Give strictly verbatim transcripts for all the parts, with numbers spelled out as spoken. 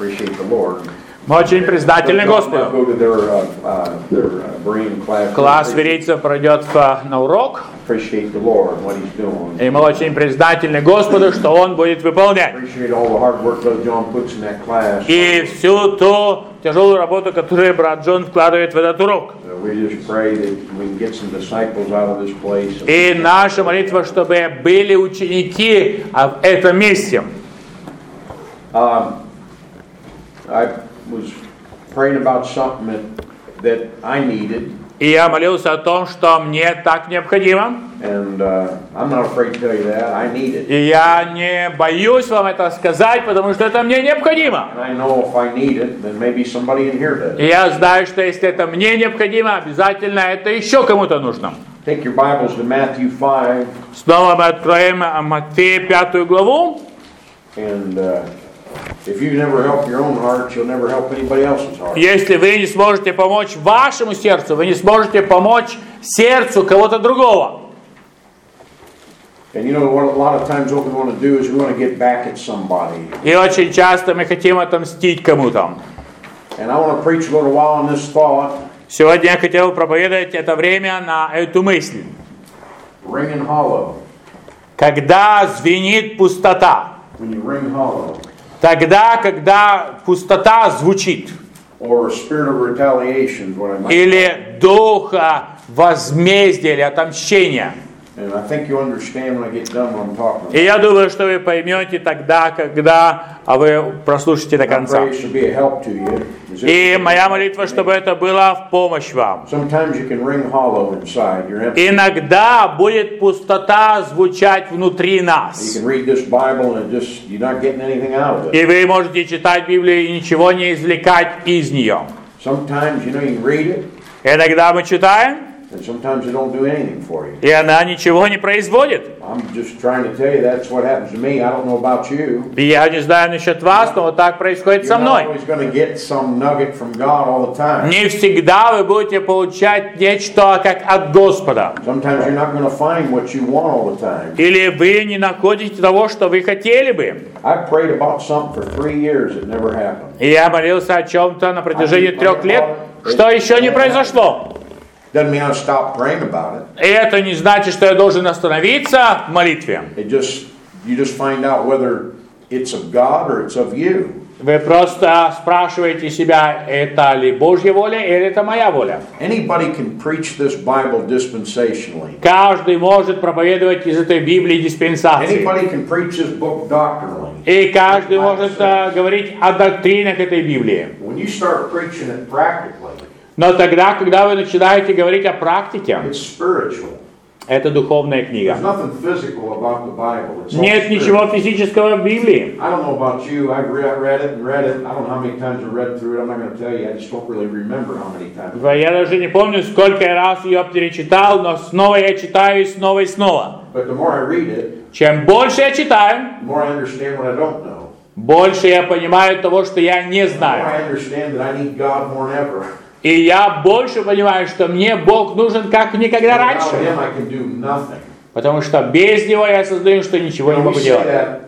Мы очень признательны Господу. Класс верийцев пройдет на урок. И мы очень признательны Господу, что Он будет выполнять. И всю ту тяжелую работу, которую брат Джон вкладывает в этот урок. И наша молитва, чтобы были ученики в этом месте. И я молился о том, что мне так необходимо. And, uh, I'm not afraid to tell you that. I need it. И я не боюсь вам это сказать, потому что это мне необходимо. And I know if I need it, then maybe somebody in here does. И я знаю, что если это мне необходимо, обязательно это еще кому-то нужно. Take your Bibles to Matthew five. Снова мы откроем Матфея пятую главу. And uh, if you never help your own heart, you'll never help anybody else's heart. Если вы не сможете помочь вашему сердцу, вы не сможете помочь сердцу кого-то другого. And you know what? A lot of times, what we want to do is we want to get back at somebody. И очень часто мы хотим отомстить кому-то. And I want to preach a little while on this thought. Сегодня я хотел проповедовать это время на эту мысль. Ringing hollow. Когда звенит пустота. When you ring hollow. Тогда, когда пустота звучит. Or a spirit of retaliation, what I might. Или дух возмездия или отомщения. And I think you understand when I get done what I'm talking about. И я думаю, что вы поймете тогда, когда вы прослушаете до конца. И моя молитва, чтобы это было в помощь вам. Иногда будет пустота звучать внутри нас. И вы можете читать Библию и ничего не извлекать из нее. Иногда мы читаем, And sometimes it don't do anything for you. И она ничего не производит. I'm just trying to tell you that's what happens to me. I don't know about you. И я не знаю насчет вас, но вот так происходит со мной. You're not always going to get some nugget from God all the time. Не всегда вы будете получать нечто как от Господа. Sometimes you're not going to find what you want all the time. Или вы не находите того, что вы хотели бы. I prayed about something for three years. It never happened. И я молился о чем-то на протяжении трех лет, что еще не произошло. Doesn't mean I stop praying about it. И это не значит, что я должен остановиться в молитве. It just you just find out whether it's of God or it's of you. Вы просто спрашиваете себя, это ли Божья воля или это моя воля. Anybody can preach this Bible dispensationally. Каждый может проповедовать из этой Библии диспенсации. Anybody can preach this book doctrinally. И каждый может uh, говорить о доктринах этой Библии. When you start preaching it practically. Но тогда, когда вы начинаете говорить о практике, это духовная книга. Нет ничего физического в Библии. Я даже не помню, сколько раз я перечитал, но снова я читаю и снова и снова. Чем больше я читаю, больше я понимаю того, что я не знаю. И я больше понимаю, что мне Бог нужен как никогда раньше. Потому что без Него я осознаю, что ничего не могу делать.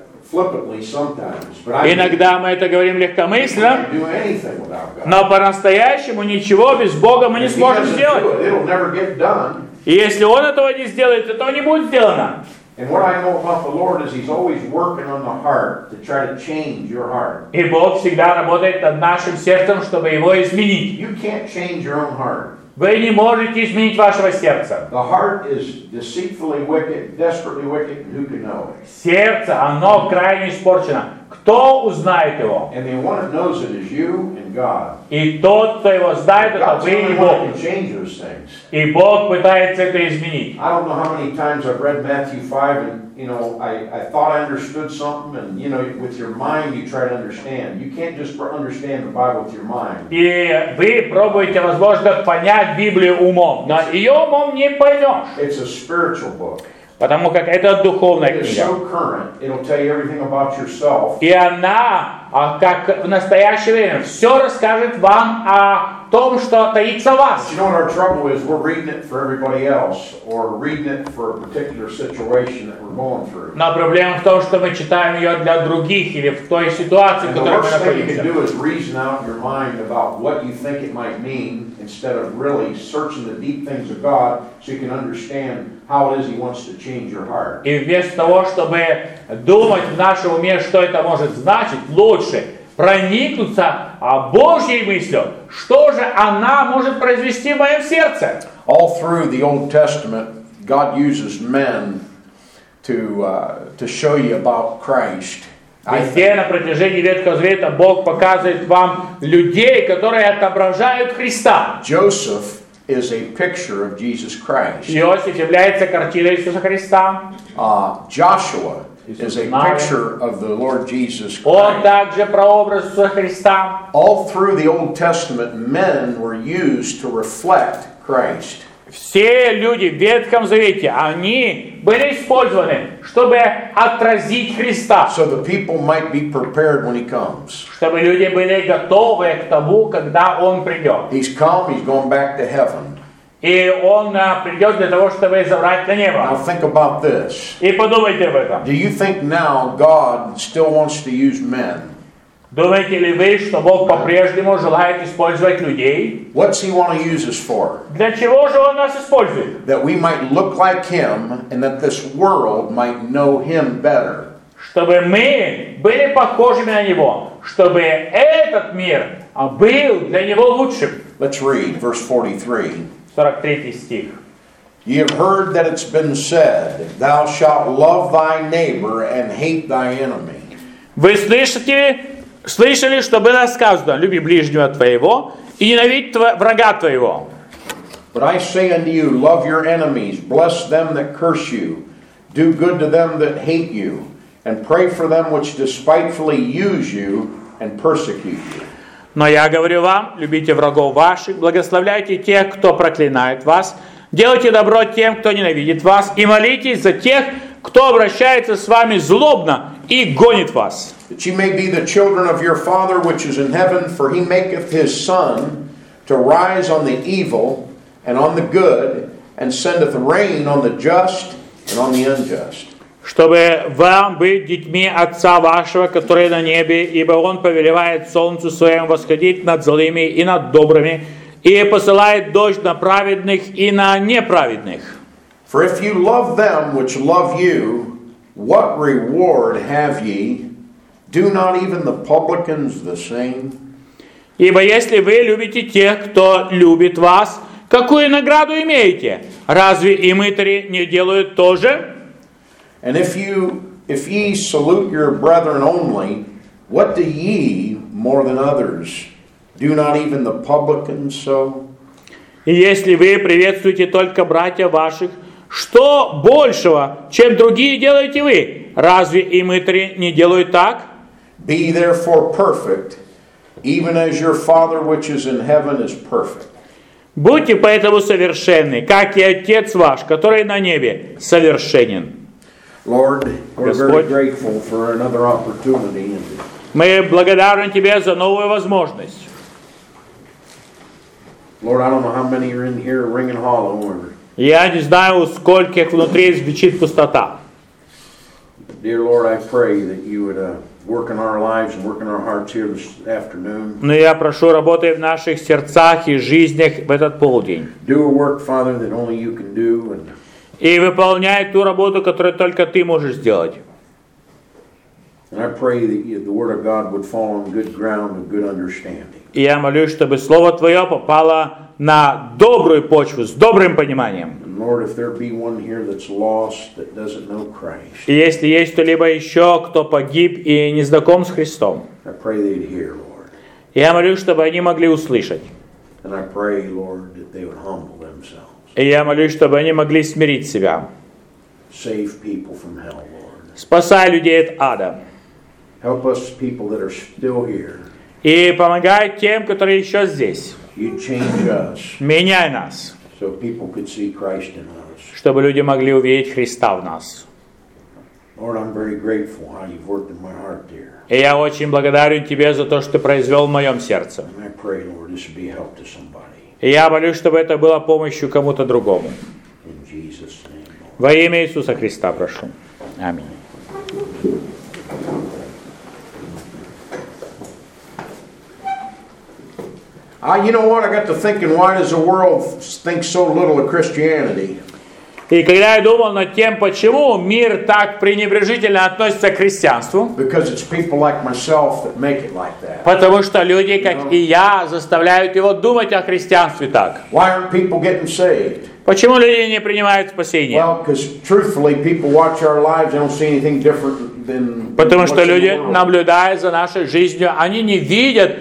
Иногда мы это говорим легкомысленно, но по-настоящему ничего без Бога мы не сможем сделать. И если Он этого не сделает, этого не будет сделано. And what I know about the Lord is He's always working on the heart to try to change your heart. И Бог всегда работает над нашим сердцем, чтобы его изменить. You can't change your own heart. Вы не можете изменить вашего сердца. The heart is deceitfully wicked, desperately wicked, and who can know it? Сердце, оно крайне испорчено. Кто узнает его? And the one that knows it is you and God. И тот, кто его знает, это вы и Бог. И Бог пытается это изменить. I don't know how many times I've read Matthew five and you know I I thought I understood something and you know with your mind you try to understand. You can't just understand the Bible with your mind. И вы пробуете, возможно, понять Библию умом, но ее умом не поймешь. It's a spiritual book. Потому как это духовная книга. И она, как в настоящее время, все расскажет вам о в том, что таится в вас. You know what our trouble is? We're reading it for everybody else, or reading it for a particular situation that we're going through. Но проблема в том, что мы читаем ее для других или в той ситуации, в And the которой мы worst thing you can находимся. do is reason out in your mind about what you think it might mean instead of really searching the deep things of God so you can understand how it is He wants to change your heart. И вместо того, чтобы думать в нашем уме, что это может значить, лучше проникнуться Божьей мыслью, что же она может произвести в моем сердце. All through the Old Testament, God uses men to uh, to show you about Christ. Везде на протяжении Ветхого Завета Бог показывает вам людей, которые отображают Христа. Joseph is a picture of Jesus Christ. Иосиф является картиной Иисуса Христа. Uh, Joshua is a picture of the Lord Jesus Он Christ. также прообраз Иисуса Христа. All through the Old Testament, men were used to reflect Christ. Все люди в Ветхом Завете, они были использованы, чтобы отразить Христа. So the people might be prepared when He comes. Чтобы люди были готовы к тому, когда Он придет. He's come, He's going back to heaven. И Он а, придет для того, чтобы забрать на небо. Now think about this. И подумайте об этом. Do you think now God still wants to use men? Думаете ли вы, что Бог по-прежнему желает использовать людей? What's He want to use us for? Для чего же Он нас использует? That we might look like Him and that this world might know Him better. Чтобы мы были похожими на Него. Чтобы этот мир был для Него лучшим. Let's read verse forty-three. сорок третий стих. Ye have heard that it's been said, Thou shalt love thy neighbor and hate thy enemy. Вы слышите, слышали, что было сказано: люби ближнего твоего и ненавидь тво- врага твоего. But I say unto you, love your enemies, bless them that curse you, do good to them that hate you, and pray for them which despitefully use you and persecute you. Но я говорю вам, любите врагов ваших, благословляйте тех, кто проклинает вас, делайте добро тем, кто ненавидит вас, и молитесь за тех, кто обращается с вами злобно и гонит вас. That ye may be the children of your Father which is in heaven, for He maketh His sun to rise on the evil and on the good, and sendeth rain on the just and on the unjust. Чтобы вам быть детьми Отца вашего, который на небе, ибо Он повелевает солнцу своему восходить над злыми и над добрыми, и посылает дождь на праведных и на неправедных. For if you love them which love you, what reward have ye? Do not even the publicans the same? Ибо если вы любите тех, кто любит вас, какую награду имеете? Разве и мытари не делают то же? And if you if ye salute your brethren only, what do ye more than others? Do not even the publicans so? И если вы приветствуете только братьев ваших, что большего, чем другие делаете вы? Разве и мытари не делают так? Be therefore perfect, even as your Father which is in heaven is perfect. Будьте поэтому совершенны, как и Отец ваш, который на небе, совершенен. Lord, we're very Господь, grateful for another opportunity. мы благодарны Тебе за новую возможность. Lord, I don't know how many are in here ringing hollow. Or, Я не знаю, у скольких внутри звучит пустота. dear Lord, I pray that you would uh, work in our lives and work in our hearts here this afternoon. Но я прошу, работай в наших сердцах и жизнях в этот полдень. Do a work, Father, that only you can do. And И выполняй ту работу, которую только Ты можешь сделать. And I pray that you, the Word of God would fall on good ground and good understanding. И я молюсь, чтобы Слово Твое попало на добрую почву, с добрым пониманием. And Lord, if there be one here that's lost, that doesn't know Christ, И если есть кто-либо еще, кто погиб и не знаком с Христом, I pray they'd hear, Lord. я молюсь, чтобы они могли услышать. And I pray, Lord, that they would humble themselves. И я молюсь, чтобы они могли смирить себя. Save people from hell, Lord. Спасай людей от ада. Help us, people that are still here. И помогай тем, которые еще здесь. You change us Меняй нас, so people could see Christ in us. чтобы люди могли увидеть Христа в нас. Lord, I'm very grateful how you've worked in my heart, dear. И я очень благодарен Тебе за то, что Ты произвел в моем сердце. And I pray, Lord, this would be a help to somebody. И я молюсь, чтобы это было помощью кому-то другому. In Jesus' name. Во имя Иисуса Христа прошу. Аминь. Uh, you know what? I got to thinking, why does the world think so little of Christianity? И когда я думал над тем, почему мир так пренебрежительно относится к христианству, Because it's people like myself that make it like that. потому что люди, как и я, заставляют его думать о христианстве так. Why aren't people getting saved? Почему люди не принимают спасение? Well, because truthfully, people watch our lives, they don't see anything different than Потому what's что in the люди, world. наблюдая за нашей жизнью, они не видят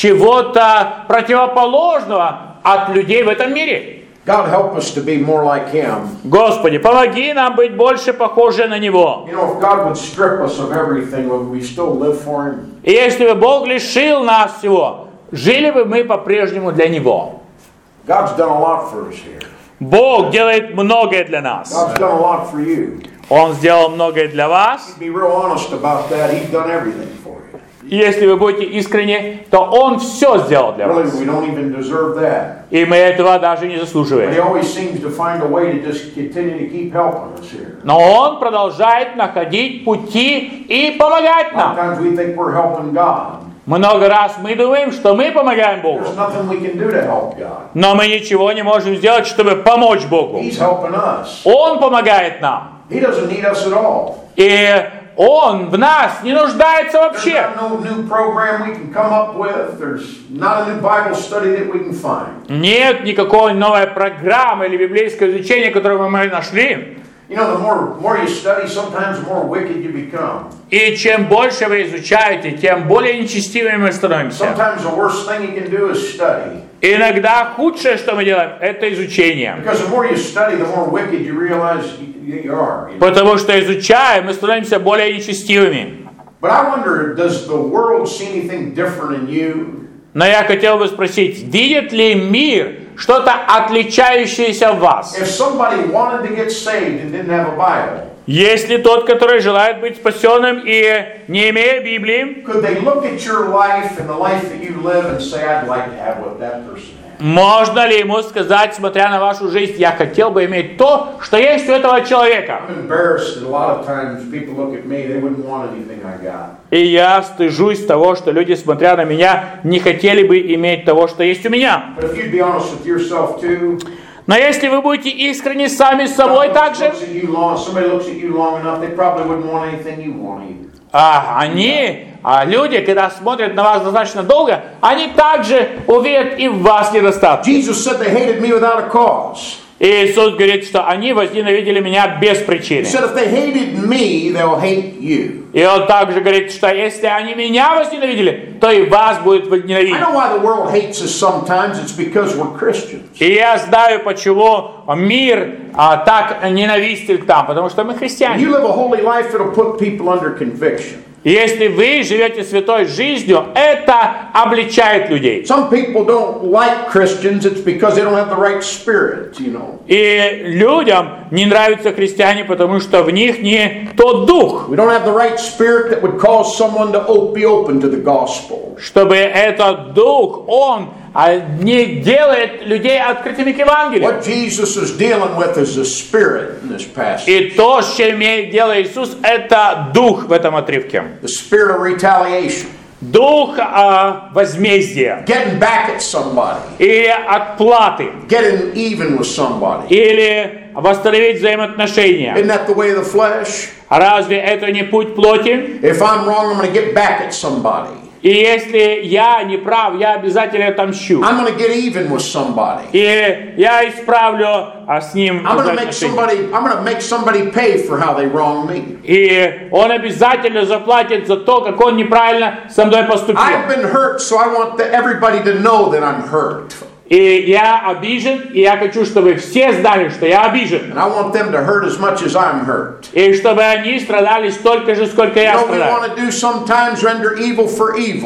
чего-то противоположного от людей в этом мире. God help us to be more like Him. Господи, помоги нам быть больше похожи на Него. You know, if God would strip us of everything, would we still live for Him? И если бы Бог лишил нас всего, жили бы мы по-прежнему для Него. God's done a lot for us here. Бог делает многое для нас. God's done a lot for you. Он сделал многое для вас. Be real honest about that. He's done everything for you. И если вы будете искренни, то Он все сделал для Really, вас. we don't even deserve that. И мы этого даже не But He заслуживаем. always seems to find a way to just continue to keep helping us here. Но Он продолжает находить пути и помогать нам. Sometimes we think we're helping God. Много раз мы думаем, что мы помогаем Богу. There's nothing we can do to help God. Но мы ничего не можем сделать, чтобы помочь Богу. He's helping us. Он помогает нам. He doesn't need us at all. И Он в нас не нуждается There's вообще. not no new program we can come up with. There's not a new Bible study that we can find. Нет никакой новой программы или библейского изучения, которое мы нашли. You know, the more, more you study, sometimes the more wicked you become. И чем больше вы изучаете, тем более нечестивыми мы становимся. Sometimes the worst thing you can do is study. Иногда худшее, что мы делаем, это изучение. Because the more you study, the more wicked you realize you, you are. You know? Потому что изучая, мы становимся более нечестивыми. But I wonder, does the world see anything different in you? Но я хотел бы спросить, видит ли мир что-то отличающееся в вас? If somebody wanted to get saved and didn't have a Bible, Если тот, который желает быть спасенным и не имея Библии, could they look at your life and the life that you live and say, I'd like to have what that person has? можно ли ему сказать, смотря на вашу жизнь, я хотел бы иметь то, что есть у этого человека? I'm embarrassed that a lot of times people look at me, they wouldn't want anything I got. И я стыжусь того, что люди, смотря на меня, не хотели бы иметь того, что есть у меня. But if you'd be honest with yourself too, Но если вы будете искренни сами с собой также, looks at you long, somebody looks at you long enough, they probably wouldn't want anything you want either. а, они, а люди, когда смотрят на вас достаточно долго, они также увидят и в вас недостатки. Jesus said they hated me without a cause. И Иисус говорит, что они возненавидели меня без причины. He said if they hated me, they'll hate you. И Он также говорит, что если они меня возненавидели, то и вас будут I возненавидеть. know why the world hates us sometimes. It's because we're Christians. И я знаю, почему мир а, так ненавистен к нам, потому что мы When христиане. you live a holy life, it'll put people under conviction. Если вы живете святой жизнью, это обличает людей. Some people don't like Christians. It's because they don't have the right spirit, you know. И людям не нравятся христиане, потому что в них не тот дух, We don't have the right spirit that would cause someone to op- be open to the gospel. чтобы этот дух, он а, не делает людей открытыми к Евангелию. What Jesus is dealing with is the spirit in this passage. И то, с чем имеет дело Иисус, это дух в этом отрывке. The spirit of retaliation. Дух а, возмездия. Getting back at somebody. Или отплаты. Getting even with somebody. Или восстановить взаимоотношения. Isn't that the way of the flesh? Разве это не путь плоти? If I'm wrong, I'm going to get back at somebody. И если я не прав, я обязательно отомщу. I'm going to get even with somebody. И я исправлю а, с ним I'm going to make взаимоотношения. somebody. I'm going to make somebody pay for how they wronged me. И он обязательно заплатит за то, как он неправильно со мной поступил. I've been hurt, so I want the, everybody to know that I'm hurt, И я обижен, и я хочу, чтобы все знали, что я обижен. and I want them to hurt as much as I'm hurt. И чтобы они страдали столько же, сколько You я know, we страдаю. want to do sometimes render evil for evil.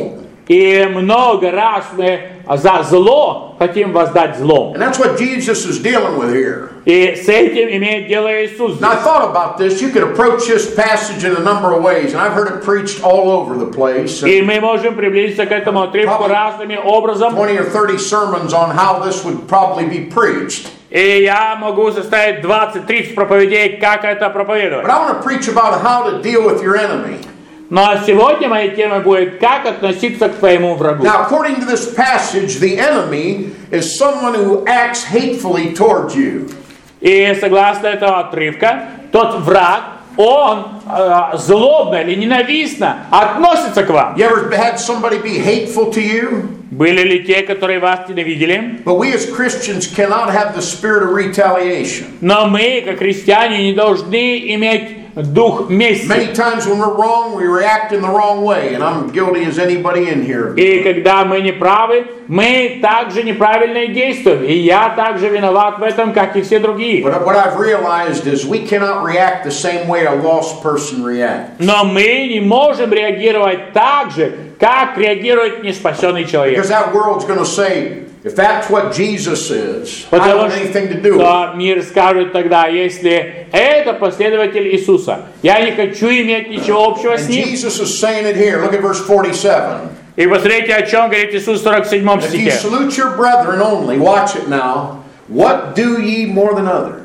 И много раз мы за зло хотим воздать злом. And that's what Jesus is dealing with here. И с этим имеет дело Иисус. Now, I thought about this. You could approach this passage in a number of ways, and I've heard it preached all over the place. И мы можем приблизиться к этому отрывку разными образом. twenty or thirty sermons on how this would probably be preached. И я могу составить двадцать-тридцать проповедей, как это проповедовать. But I want to preach about how to deal with your enemy. Но сегодня моя тема будет, как относиться к твоему врагу. Now, according to this passage, the enemy is someone who acts hatefully towards you. И согласно этого отрывка, тот враг, он э, злобно или ненавистно относится к вам. You ever had somebody be hateful to you? Были ли те, которые вас ненавидели? But we as Christians cannot have the spirit of retaliation. Но мы, как христиане, не должны иметь дух мести. Many times when we're wrong, we react in the wrong way, and I'm guilty as anybody in here. И когда мы не правы, мы также неправильно и действуем. И я также виноват в этом, как и все другие. But what I've realized is we cannot react the same way a lost person reacts. Но мы не можем реагировать так же, как реагирует неспасенный человек. Because that world's going to say, if that's what Jesus is, I don't Потому have anything to do with it. что мир скажет тогда, если это последователь Иисуса, я не хочу иметь ничего общего с And ним. Jesus is saying it here. Look at verse forty-seven. И посмотрите, о чем говорит Иисус в сорок седьмом If you стихе. salute your brethren only, watch it now, what do ye more than others?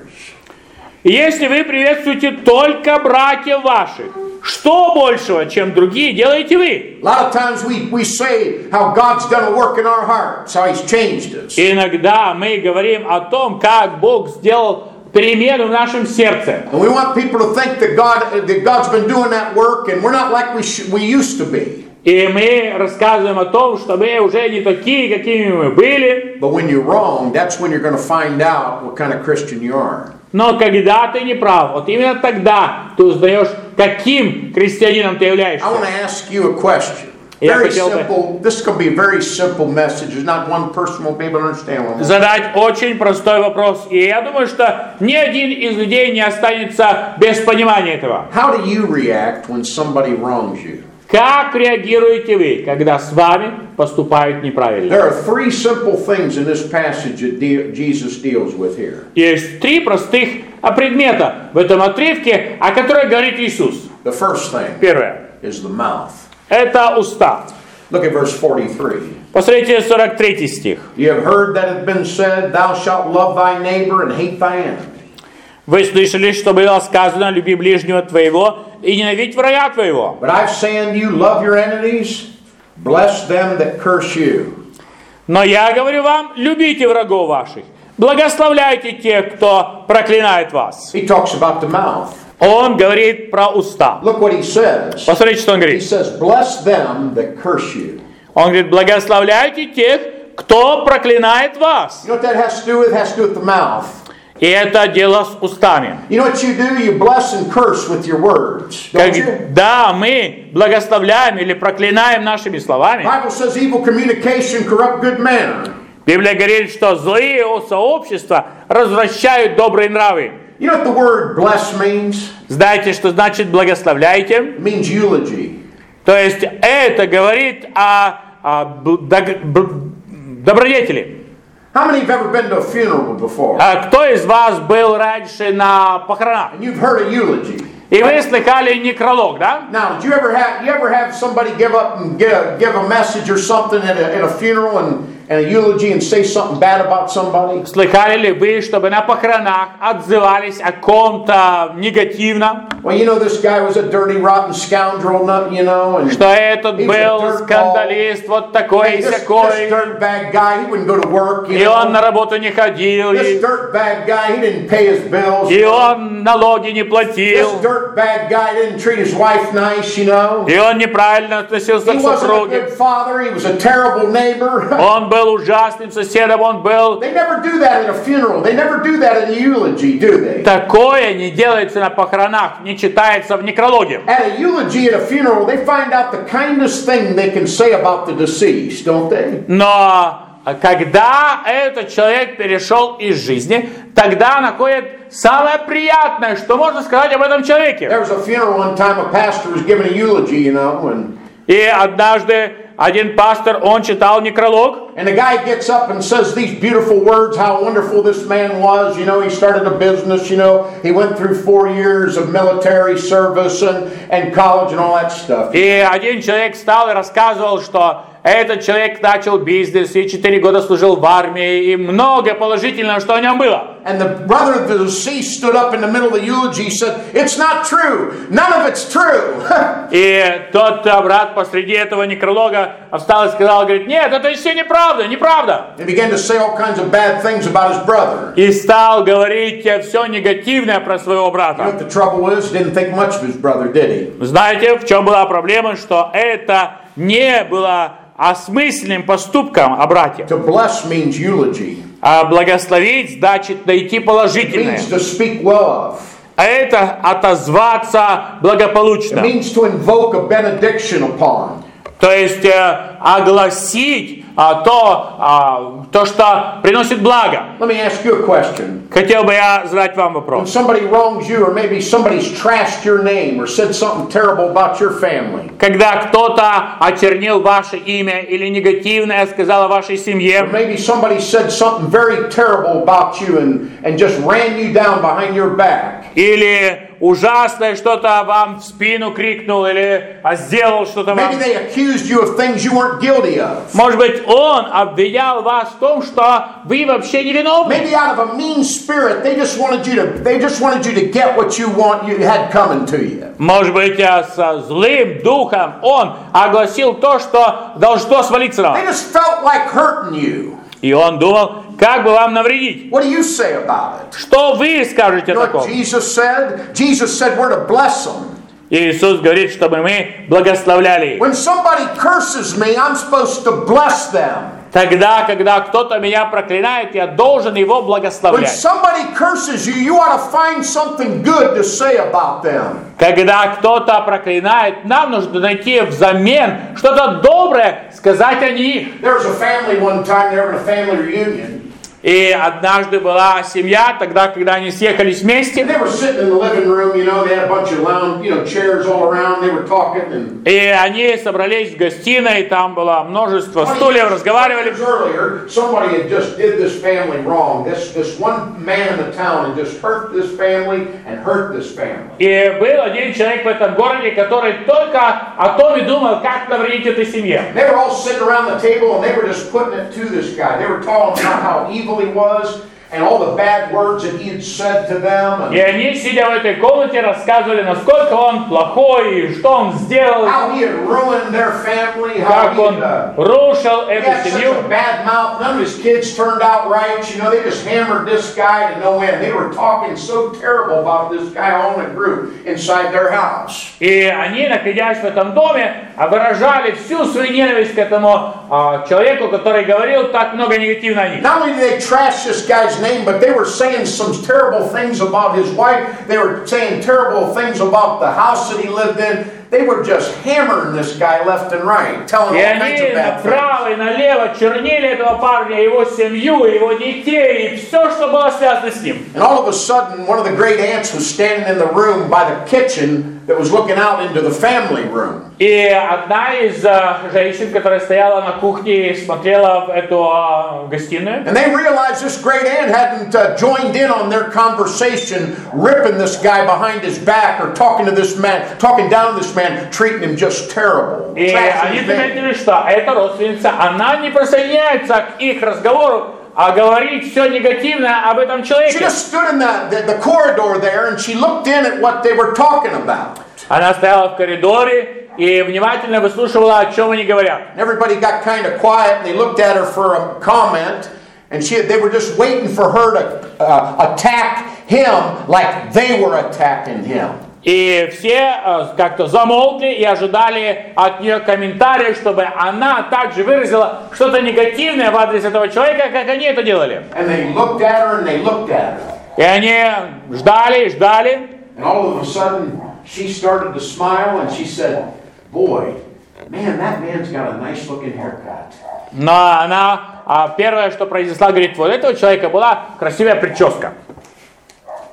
Если вы приветствуете только братьев ваших, что большего, чем другие, делаете вы? A lot of times we, we say how God's done a work in our hearts, how He's changed us. Иногда мы говорим о том, как Бог сделал перемену в нашем сердце. And we want people to think that God that God's been doing that work, and we're not like we sh- we used to be. И мы рассказываем о том, что мы уже не такие, какими мы были. But when you're wrong, that's when you're going to find out what kind of Christian you are. Но когда ты не прав, вот именно тогда ты узнаешь, каким христианином ты являешься. I want to ask you a question. Я Very хотел бы- simple. This is going to be a very simple message. There's not one person will be able to understand what I'm saying. Задать очень простой вопрос. И я думаю, что ни один из людей не останется без понимания этого. How do you react when somebody wrongs you? Как реагируете вы, когда с вами поступают неправильно? There are three simple things in this passage that de- Jesus deals with here. Есть три простых предмета в этом отрывке, о которых говорит Иисус. The first thing Первое. is the mouth. Это уста. Look at verse forty-three. Посмотрите сорок третий стих. You have heard that it has been said, Thou shalt love thy neighbor and hate thy enemy. Вы слышали, что было сказано: люби ближнего твоего и ненавидь врага твоего. But I've said unto you, love your enemies, bless them that curse you. Но я говорю вам, любите врагов ваших, благословляйте тех, кто проклинает вас. He talks about the mouth. Он говорит про уста. Look what he says. Посмотрите, что он He говорит. says, bless them that curse you. Он говорит, благословляйте тех, кто проклинает вас. You know what that has to do with? It has to do with the mouth. И это дело с устами. You know what you do? You bless and curse with your words, don't you? Когда мы благословляем или проклинаем нашими The словами, Bible says evil communication corrupt good manner. Библия говорит, что злые сообщества развращают добрые нравы. You know what the word bless means? Знаете, что значит благословляйте? It means eulogy. То есть это говорит о, о бл- дог- бл- добродетели. How many have ever been to a funeral before? А кто из вас был раньше на похоронах? And you've heard a eulogy. И вы слыхали некролог, да? Now, did you ever have you ever have somebody give up and give, give a message or something at a, at a funeral and, and a eulogy and say something bad about somebody? Слыхали ли вы, чтобы на похоронах отзывались о ком-то негативно? Well, you know this guy was a dirty, rotten scoundrel, not- you know, and Что этот he's a был dirtball. скандалист, вот такой и Hey, this, this сякой. dirtbag guy, he wouldn't go to work, you И он на know. работу не ходил. This И, dirtbag guy, he didn't pay his bills. и он налоги не This платил. dirtbag guy didn't treat his wife nice, you know. И он неправильно относился He к wasn't a супруге. good father. He was a terrible neighbor. Он был ужасным соседом, он был... They never do that at a funeral. They never do that at a eulogy, do they? Такое не делается на похоронах, не читается в некрологе. At a eulogy at a funeral, they find out the kindest thing they can say about the deceased, don't they? Но когда этот человек перешел из жизни, тогда находит самое приятное, что можно сказать об этом человеке. There was a funeral one time, a pastor was giving a eulogy, you know, and И однажды один пастор, он читал некролог, and the guy gets up and says these beautiful words, how wonderful this man was. You know, he started a business, you know, he went through four years of military service and, and college and all that stuff. и один человек встал и рассказывал, что этот человек начал бизнес и четыре года служил в армии, и много положительного, что о нем было. And the brother of the deceased stood up in the middle of the eulogy. He said, "It's not true. None of it's true." И тот брат посреди этого некролога встал и сказал, говорит, нет, это все неправда, неправда. He began to say all kinds of bad things about his brother. И стал говорить все негативное про своего You know брата. what the trouble was? He didn't think much of his brother, did he? Знаете, в чем была проблема? Что это не было осмысленным поступком о брате. To bless means eulogy. А благословить значит найти It положительное. means to speak well of. А это отозваться It благополучно. means to invoke a benediction upon. То есть э, огласить а, то, а, то, что приносит благо. Let me ask you a question. Хотел бы я задать вам When вопрос. somebody wrongs you, or maybe somebody's trashed your name or said something terrible about your family, Когда кто-то очернил ваше имя или негативное сказал о вашей or семье, maybe somebody said something very terrible about you and, and just ran you down behind your back, или ужасное что-то вам в спину крикнул, или а, сделал что-то maybe вам. they accused you of things you weren't guilty of. Может быть, он обвинял вас в том, что вы вообще не виновны. Maybe out of a mean spirit, they just wanted you to they just wanted you to get what you want you had coming to you. Может быть, а, со злым духом он огласил то, что должно свалиться на They вас. just felt like hurting you. И он думал, как бы вам навредить. What do you say about it? Что вы скажете You о know what таком? Jesus said? Jesus said we're to bless them. Иисус говорит, чтобы мы благословляли их. When somebody curses me, I'm supposed to bless them. Тогда, когда кто-то меня проклинает, я должен его When благословлять. somebody curses you, you ought to find something good to say about them. Когда кто-то проклинает, нам нужно найти взамен что-то доброе сказать о них. There was a family one time, they were in a family reunion. И однажды была семья, тогда, когда они съехались вместе, And they were sitting in the living room, you know, they had a bunch of lounge, you know, chairs all around, they were talking and и они собрались в гостиной, там было множество twenty стульев, years разговаривали. earlier, somebody had just did this family wrong. This this one man in the town had just hurt this family and hurt this family. И был один человек в этом городе, который только о том и думал, как навредить этой семье. They were all sitting around the table and they were just putting it to this guy. They were talking about how evil he was and all the bad words that he had said to them. И они, сидя в этой комнате, рассказывали, насколько он плохой, и что он сделал, How he had ruined their family, how как he он had, uh, рушил he эту had such семью. a bad mouth. None of his kids turned out right. You know, they just hammered this guy to no end. They were talking so terrible about this guy all in a group inside their house. И они, находясь в этом доме, выражали всю свою ненависть к этому а, человеку, который говорил так много негативно о них. Not only did they trash this guy's name, but they were saying some terrible things about his wife. They were saying terrible things about the house that he lived in. They were just hammering this guy left and right, telling И all kinds они of bad things. направо и налево чернили этого парня, его семью, его детей, и все, что было связано с ним. And all of a sudden, one of the great aunts was standing in the room by the kitchen that was looking out into the family room. И одна из uh, женщин, которая стояла на кухне и смотрела в эту uh, гостиную, And they realized this great aunt hadn't uh, joined in on their conversation, ripping this guy behind his back or talking to this man, talking down to this man, treating him just terrible. и trashing они his name. заметили, что эта родственница, она не присоединяется к их разговору, а говорит все негативное об этом She человеке. just stood in the, the, the corridor there and she looked in at what they were talking about. Она стояла в коридоре и внимательно выслушивала, о чем они говорят. And everybody got kind of quiet and they looked at her for a comment. And she, they were just waiting for her to uh, attack him like they were attacking him. И все э, как-то замолкли и ожидали от нее комментариев, чтобы она также выразила что-то негативное в адрес этого человека, как они это делали. And they looked at her and they looked at her. И они ждали, ждали. And all of a sudden, she started to smile and she said, "Boy, man, that man's got a nice looking haircut." Но она а, первое, что произнесла, говорит, вот этого человека была красивая прическа.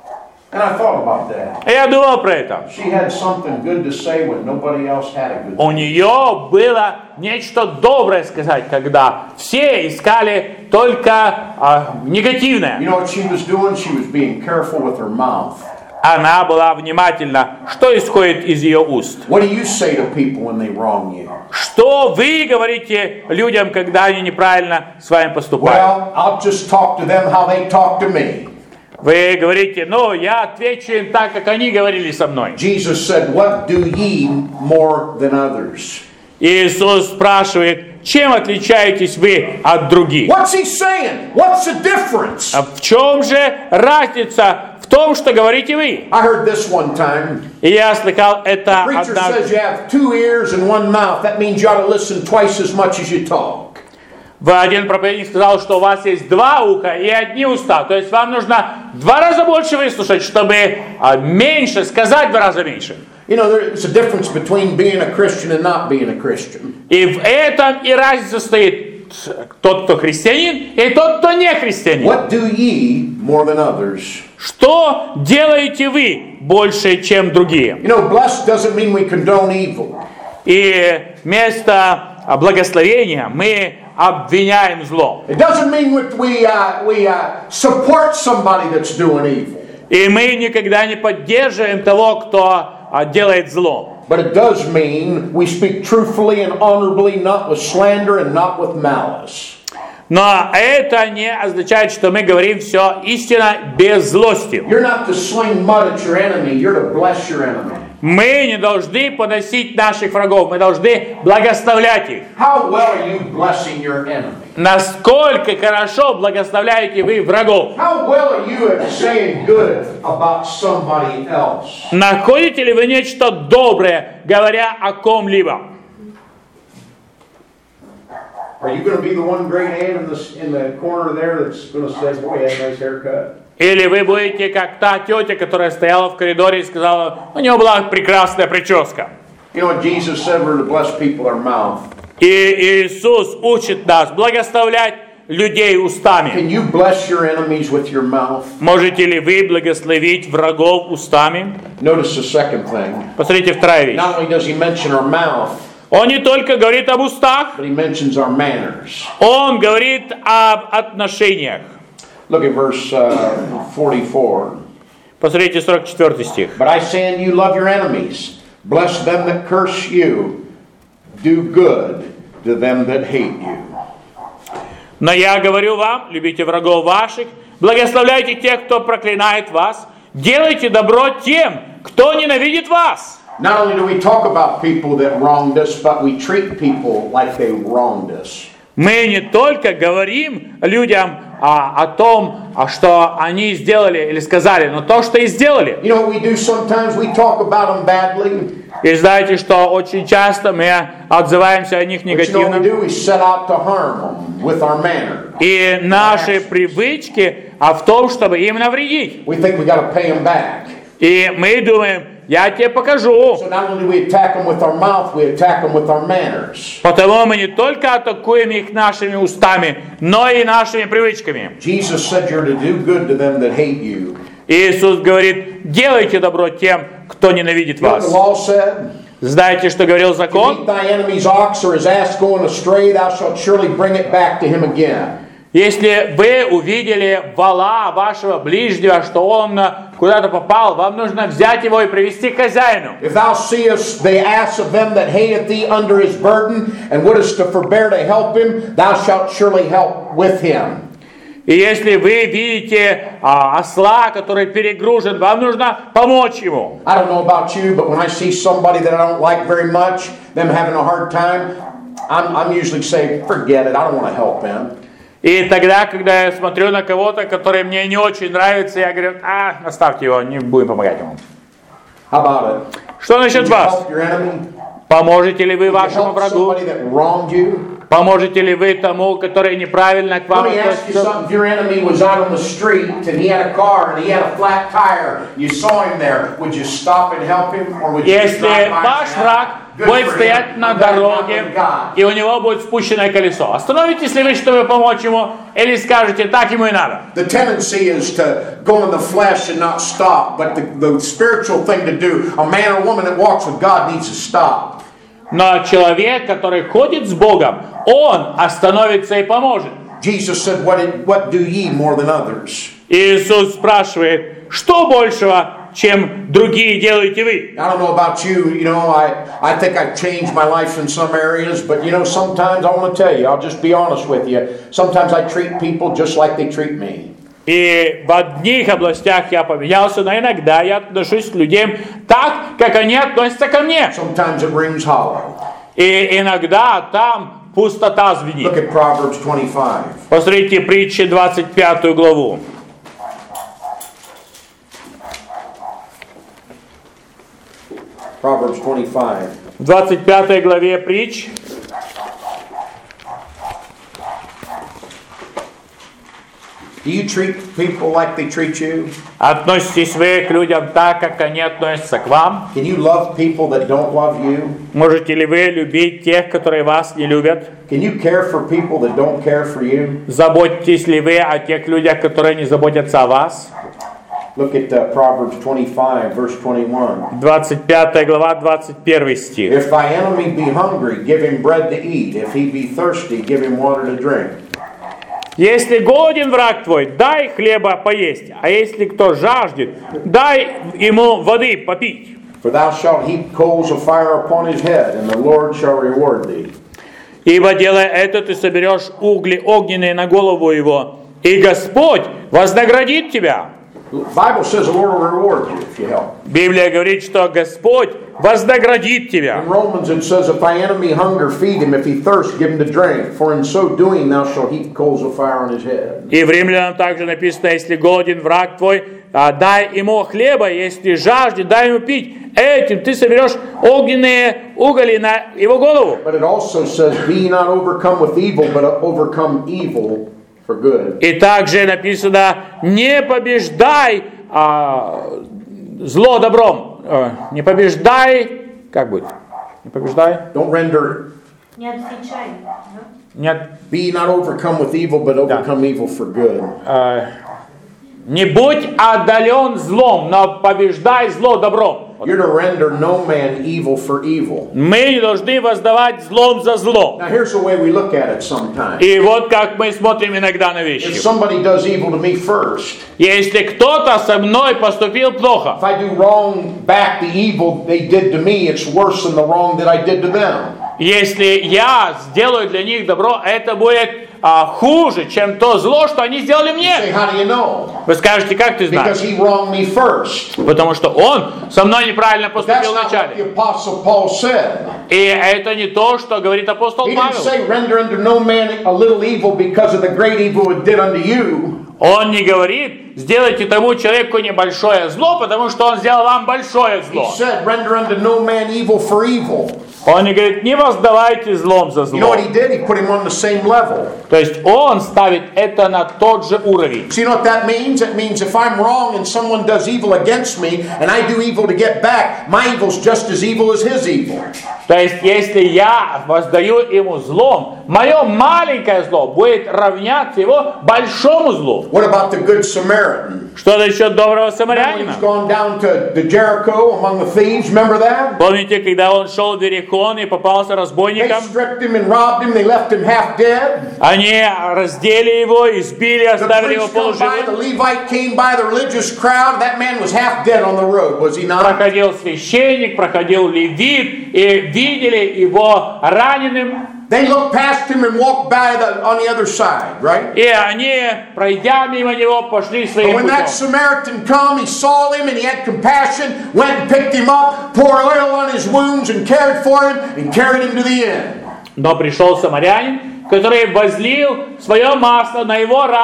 And I thought about that. И я думал про это. She had something good to say when nobody else had a good У нее было нечто доброе сказать, когда все искали только а, негативное. You know what she was doing? She was being careful with her mouth. Она была внимательна, что исходит из ее уст. What do you say to people when they wrong you? Что вы говорите людям, когда они неправильно с вами поступают? Well, I'll just talk to them how they talk to me. Вы говорите, ну, я отвечу им так, как они говорили со мной. Jesus said, what do ye more than others? Иисус спрашивает, чем отличаетесь вы от других? What's he saying? What's the difference? А в чем же разница в том, что говорите вы? I heard this one time. И я слыхал это Preacher says однажды. you have two ears and one mouth. That means you ought to listen twice as much as you talk. Один проповедник сказал, что у вас есть два уха и одни уста. То есть вам нужно два раза больше выслушать, чтобы а, меньше сказать, в два раза меньше. You know, there's a difference between being a Christian and not being a Christian. И в этом и разница стоит тот, кто христианин, и тот, кто не христианин. What do ye more than others? Что делаете вы больше, чем другие? You know, blessed doesn't mean we condone evil. И вместо благословения мы обвиняем зло. It doesn't mean that we uh, we uh, support somebody that's doing evil. И мы никогда не поддерживаем того, кто а, делает зло. But it does mean we speak truthfully and honorably, not with slander and not with malice. Но это не означает, что мы говорим все истинно без злости. You're not to sling mud at your enemy, you're to bless your enemy. Мы не должны поносить наших врагов, мы должны благословлять их. How well are you blessing your enemy? Насколько хорошо благословляете вы врагов? How well are you at saying good about somebody else? Находите ли вы нечто доброе, говоря о ком-либо? Are you going to be the one great aunt in the, in the corner there that's going to say, boy, he had a nice haircut? Или вы будете как та тетя, которая стояла в коридоре и сказала, у него была прекрасная прическа. You know what Jesus said? We're to bless people with our mouth. И Иисус учит нас благословлять людей устами. Can you bless your enemies with your mouth? Можете ли вы благословить врагов устами? Notice the second thing. Посмотрите, вторая вещь. Not only does he mention our mouth, Он не только говорит об устах, but he mentions our manners. он говорит об отношениях. Look at verse uh, forty-four. Посмотрите сорок четвёртый стих. But I say unto you, love your enemies. Bless them that curse you. Do good to them that hate you. Но я говорю вам, любите врагов ваших, благословляйте тех, кто проклинает вас, делайте добро тем, кто ненавидит вас. Not only do we talk about people that wronged us, but we treat people like they wronged us. Мы не только говорим людям а, о том, а, что они сделали или сказали, но то, что и сделали. You know what we do sometimes? We talk about them badly. И знаете, что очень часто мы отзываемся о них But you know what we негативно. do? We set out to harm them with our manner. И наши привычки а в том, чтобы им навредить. We think we got to pay them back. И мы думаем, я тебе покажу. So not only do we attack them with our mouth, we attack them with our manners. Потому мы не только атакуем их нашими устами, но и нашими привычками. Jesus said you're to do good to them that hate you. Иисус говорит, делайте добро тем, кто ненавидит You know what the вас. law said? Знаете, что говорил If you закон? meet thy enemy's ox or his ass going astray, thou shalt surely bring it back to him again. Если вы увидели вола вашего ближнего, что он куда-то попал, вам нужно взять его и привести к хозяину. If thou seest the ass of them that hateth thee under his burden, and wouldest to forbear to help him, thou shalt surely help with him. И если вы видите а, осла, который перегружен, вам нужно помочь ему. I don't know about you, but when I see somebody that I don't like very much, them having a hard time, I'm, I'm usually saying, forget it, I don't want to help them. И тогда, когда я смотрю на кого-то, который мне не очень нравится, я говорю, а, оставьте его, не будем помогать ему. How about it? Что насчет Would you вас? help your enemy? Поможете ли вы Would you вашему help врагу? somebody that wronged you? Поможете ли вы тому, который неправильно к вам Let me ask you относится? something. If your enemy was out on the street and he had a car and he had a flat tire, you saw him there, would you stop and help him, or would you just Если drive by ваш and враг будет стоять на дороге, и у него будет спущенное колесо. Остановитесь ли вы, чтобы помочь ему, или скажете, так ему и надо? The tendency is to go in the flesh and not stop, but the, the spiritual thing to do, a man or woman that walks with God needs to stop. Но человек, который ходит с Богом, он остановится и поможет. Jesus said, what, did, what do ye more than others? Иисус спрашивает, что большего, чем другие делаете вы? I don't know about you, you know, I, I think I've changed my life in some areas, but you know, sometimes I want to tell you, I'll just be honest with you, sometimes I treat people just like they treat me. И в одних областях я поменялся, но иногда я отношусь к людям так, как они относятся ко мне. Sometimes it rings hollow. И иногда там пустота звенит. Look at Proverbs twenty-five. Посмотрите притчи двадцать пятую главу. Proverbs twenty-five. В двадцать пятой главе притч. Do you treat people like they treat you? Относитесь вы к людям так, как они относятся к вам? Can you love people that don't love you? Можете ли вы любить тех, которые вас не любят? Can you care for people that don't care for you? Заботитесь ли вы о тех людях, которые не заботятся о вас? Look at uh, Proverbs twenty-five, verse twenty-one. двадцать пятая глава, двадцать первый стих. If thy enemy be hungry, give him bread to eat. If he be thirsty, give him water to drink. Если голоден враг твой, дай хлеба поесть, а если кто жаждет, дай ему воды попить. For thou shalt heap coals of fire upon his head, and the Lord shall reward thee. Ибо делая это, ты соберешь угли огненные на голову его, и Господь вознаградит тебя. The Bible says the Lord will reward you if you help. Библия говорит, что Господь вознаградит тебя. In Romans it says, if thy enemy hunger, feed him. If he thirst, give him to drink. For in so doing thou shalt heap coals of fire on his head. И в Римлянам также написано, если голоден враг твой, дай ему хлеба, если жаждет, дай ему пить. Этим ты соберешь огненные угли на его голову. But it also says, be not overcome with evil, but overcome evil for good. И также написано, не побеждай а, зло добром. А, не побеждай, как будет? Не побеждай. Don't render. Не отвечай. Нет. Be not overcome with evil, but overcome evil for good. А, не будь отдален злом, но побеждай зло добром. You're to render no man evil for evil. Мы не должны воздавать злом за зло. Now here's the way we look at it sometimes. И вот как мы смотрим иногда на вещи. If somebody does evil to me first, Если кто-то со мной поступил плохо, if I do wrong back, the evil they did to me, it's worse than the wrong that I did to them. если я сделаю для них добро, это будет а, хуже, чем то зло, что они сделали Say, мне. how do you know? Вы скажете, как ты Because знаешь? he wronged me first. Потому что он со мной неправильно That's поступил not what the вначале. Apostle Paul said. И это не то, что говорит апостол He didn't Павел. say, render unto no man a little evil because of the great evil it did unto you. Он не говорит, сделайте тому человеку небольшое зло, потому что он сделал вам большое He зло. said, render unto no man evil for evil. Он не говорит, не воздавайте злом за You know зло. what he did? He put him on the same level. То есть он ставит это на тот же уровень. So you know what that means? It means if I'm wrong and someone does evil against me and I do evil to get back, my evil's just as evil as his evil. То есть если я воздаю ему злом, мое маленькое зло будет равняться его большому злу. What about the Good Samaritan? Что насчет доброго Remember when самарянина? he's gone down to, to Jericho among the thieves? Remember that? Помните, когда он шел в Иерихон и попался They разбойникам? stripped him and robbed him. They left him half dead. Они раздели его, избили, The оставили его priest come by, the полуживым. Levite came by, the religious crowd. That man was half dead on the road, was he not? Проходил священник, проходил левит, и видели его раненым. They looked past him and walked by the, on the other side, right? И они, пройдя мимо него, пошли But своим when that путем. Samaritan come, he saw him and he had compassion, went and picked him up, poured oil on his wounds and cared for him and carried him to the inn. Но пришел самарянин, который возлил свое масло на его раны,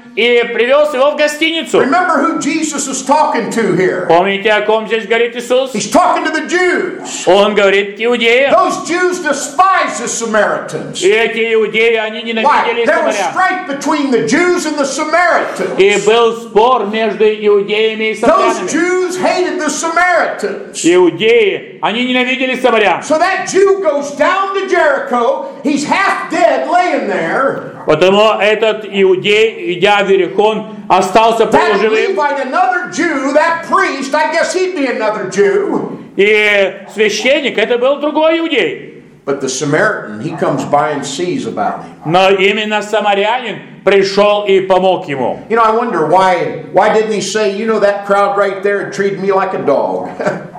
и привез его в гостиницу. Remember who Jesus is talking to here. Помните, о ком здесь говорит Иисус? He's talking to the Jews. Он говорит к иудеям. Those Jews despised the Samaritans. И эти иудеи, они Why? ненавидели There was самарян. strife between the Jews and the Samaritans. И был спор между иудеями и Those самарянами. Jews hated the Samaritans. Иудеи, они ненавидели самарян. So that Jew goes down to Jericho. He's half dead laying there. Потому этот иудей, идя в Иерихон, остался That полуживым. Levite, another Jew, that priest, I guess he'd be another Jew. И священник, это был другой иудей. But the Samaritan, he comes by and sees about him. Но именно самарянин пришел и помог ему. You know, I wonder why, why didn't he say, you know, that crowd right there treated me like a dog.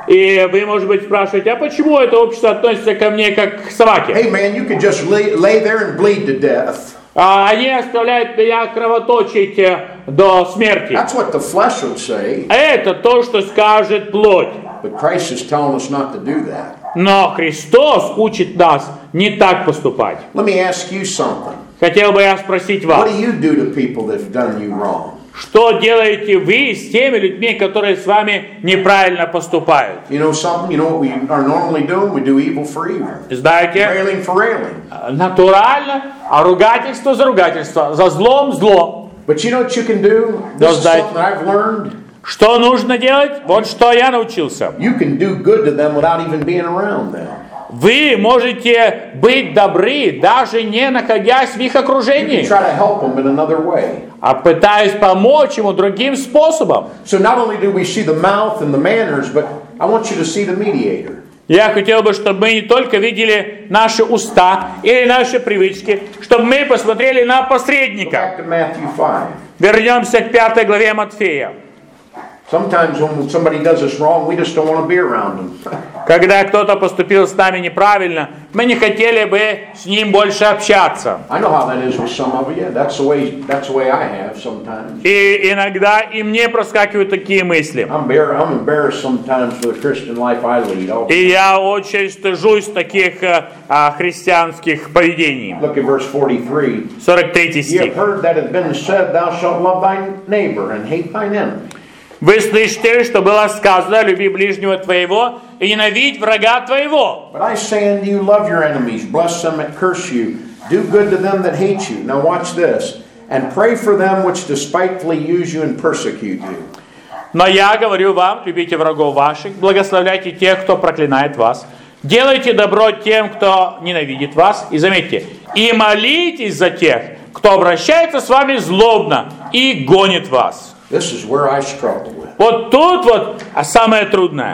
И вы, может быть, спрашиваете, а почему это общество относится ко мне как к собаке? Hey man, you could just lay, lay there and bleed to death. А они оставляют меня кровоточить э, до смерти. That's what the flesh would say. Это то, что скажет плоть. But Christ is telling us not to do that. Но Христос учит нас не так поступать. Let me ask you something. Хотел бы я спросить What вас, do you do to people that have done you wrong? что делаете вы с теми людьми, которые с вами неправильно поступают? You know something? You know what we are normally doing? We do evil for evil. Знаете, Railing for railing. натурально, а ругательство за ругательство, за злом зло. But you know what you can do? This is something that I've learned. Что нужно делать? Вот что я научился. You can do good to them without even being around them. Вы можете быть добры, даже не находясь в их You окружении, can try to help them in another way. а пытаясь помочь ему другим способом. So not only do we see the mouth and the manners, but I want you to see the mediator. Я хотел бы, чтобы мы не только видели наши уста или наши привычки, чтобы мы посмотрели на Go посредника. back to Matthew five. Вернемся к пятой главе Матфея. Sometimes when somebody does us wrong, we just don't want to be around them. Когда кто-то поступил с нами неправильно, мы не хотели бы с ним больше общаться. I know how that is with some of you. That's the way. That's the way I have sometimes. И иногда и мне проскакивают такие мысли. I'm embar- I'm embarrassed sometimes for the Christian life I lead. I'll- И я очень стыжусь таких э, а, христианских поведений. Look at verse forty-three. сорок третий You have стих. heard that it has been said, "Thou shalt love thy neighbor and hate thine enemy." Вы слышите, что было сказано: люби ближнего твоего и ненавидь врага твоего. But I say unto you, love your enemies, bless them that curse you, do good to them that hate you. Now watch this. And pray for them which despitefully use you and persecute you. Но я говорю вам, любите врагов ваших, благословляйте тех, кто проклинает вас, делайте добро тем, кто ненавидит вас. И заметьте, и молитесь за тех, кто обращается с вами злобно и гонит вас. This is where I struggle with. Вот тут вот самое трудное.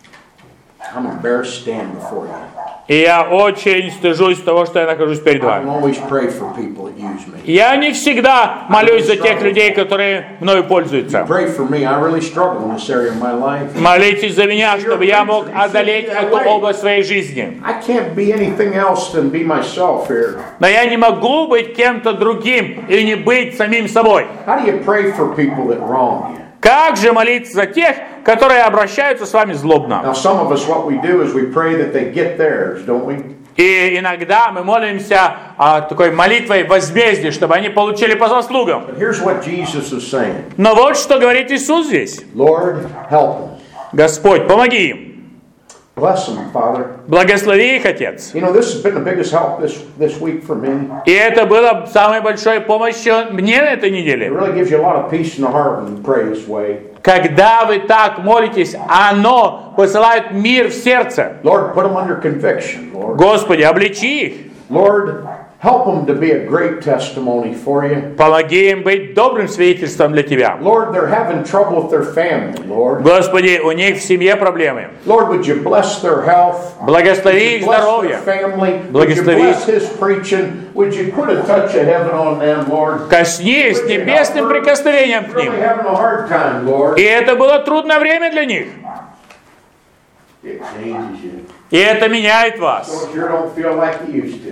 I'm embarrassed to stand before you. И я очень стыжусь того, что я нахожусь перед I don't вами. always pray for people that use me. Я не всегда молюсь за тех людей, которые мною пользуются. Pray for me. I really struggle in this area of my life. Молитесь за меня, чтобы я мог одолеть эту область своей жизни. I can't be anything else than be myself here. Но я не могу быть кем-то другим или не быть самим собой. How do you pray for people that wrong you? Как же молиться за тех, которые обращаются с вами злобно? Now, some of us, what we do is we pray that they get theirs, don't we? И иногда мы молимся а, такой молитвой возмездия, чтобы они получили по заслугам. But here's what Jesus is saying. Но вот что говорит Иисус здесь. Lord, help them. Господь, помоги им. Bless them, Father. Благослови их, Отец. You know, this has been the biggest help this, this week for me. И это было самой большой помощью мне на этой It неделе. really gives you a lot of peace in the heart when you pray this way. Когда вы так молитесь, оно посылает мир в сердце. Lord, put them under conviction, Lord. Господи, обличи их. Lord, help them to be a great testimony for you. Помоги им быть добрым свидетельством для Тебя. Lord, they're having trouble with their family, Lord. Господи, у них в семье проблемы. Lord, would you bless their health? Благослови их Bless their здоровье. family. Would you Благослови. bless his preaching? Would you put a touch of heaven on them, Lord? Коснись небесным прикосновением к Really ним. having a hard time, Lord. И это было трудное время для них. It changes you. И это меняет вас. So sure don't feel like you used to when you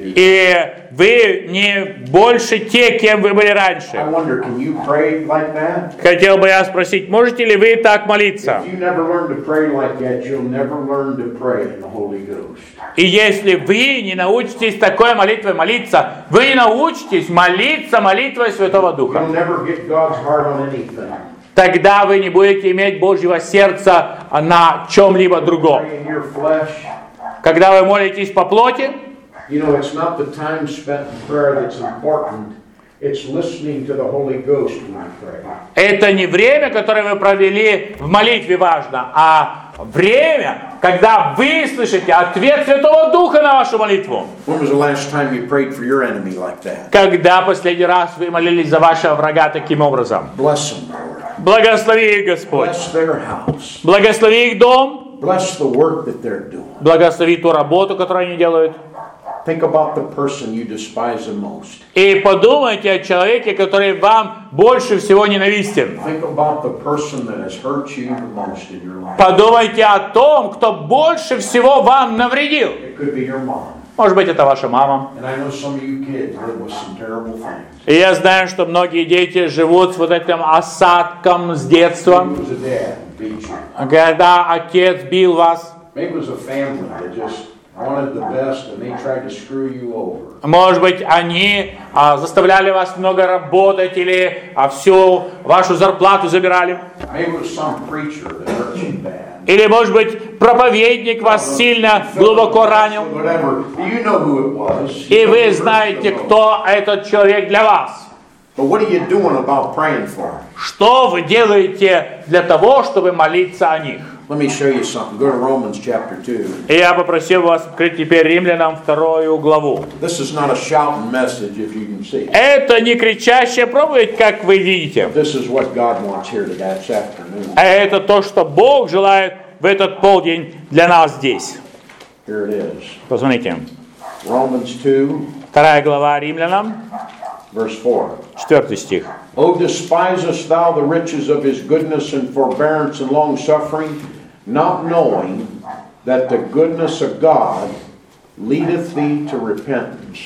И вы не больше те, кем вы были раньше. I wonder, can you pray like that? Хотел бы я спросить, можете ли вы так молиться? If you never learn to pray like that, you'll never learn to pray in the Holy Ghost. И если вы не научитесь такой молитвой молиться, вы не научитесь молиться молитвой Святого Духа. You'll never get God's heart on anything. Тогда вы не будете иметь Божьего сердца на чем-либо другом. Pray in your flesh. Когда вы молитесь по плоти, You know, it's not the time spent in prayer that's important. It's listening to the Holy Ghost when I pray. это не время, которое вы провели в молитве важно, а время, когда вы слышите ответ Святого Духа на вашу молитву. When was the last time you prayed for your enemy like that? Когда последний раз вы молились за вашего врага таким образом? Bless them, Lord. Благослови их, Господь. Bless their house. Благослови их дом. Bless the work that they're doing. Благослови ту работу, которую они делают. Think about the person you despise the most. И подумайте о человеке, который вам больше всего ненавистен. Think about the person that has hurt you the most in your life. Подумайте о том, кто больше всего вам навредил. It could be your mom. Может быть, это ваша мама. And I know some of you kids live with some terrible things. И я знаю, что многие дети живут с вот этим осадком с Maybe детства, it was a dad who beat you. когда отец бил вас. Maybe it was a family that just wanted the best and they tried to screw you over. Может быть, они а, заставляли вас много работать или а, всю вашу зарплату забирали. Maybe it was some preacher that hurt you bad. Или, может быть, проповедник вас сильно, глубоко ранил. Whatever. You know who it was. И вы знаете, кто этот человек для вас. But what are you doing about praying for him? Что вы делаете для того, чтобы молиться о них? Let me show you something. Go to Romans chapter two. И я попросил вас открыть теперь Римлянам вторую главу. This is not a shouting message, if you can see. Это не кричащая проповедь, как вы видите. This is what God wants here today, this afternoon. А это то, что Бог желает в этот полдень для нас здесь. Here it is. Посмотрите. Romans two, Вторая глава Римлянам, verse four. четвертый стих. O despisest thou the riches of his goodness and forbearance and long suffering, not knowing that the goodness of God leadeth thee to repentance.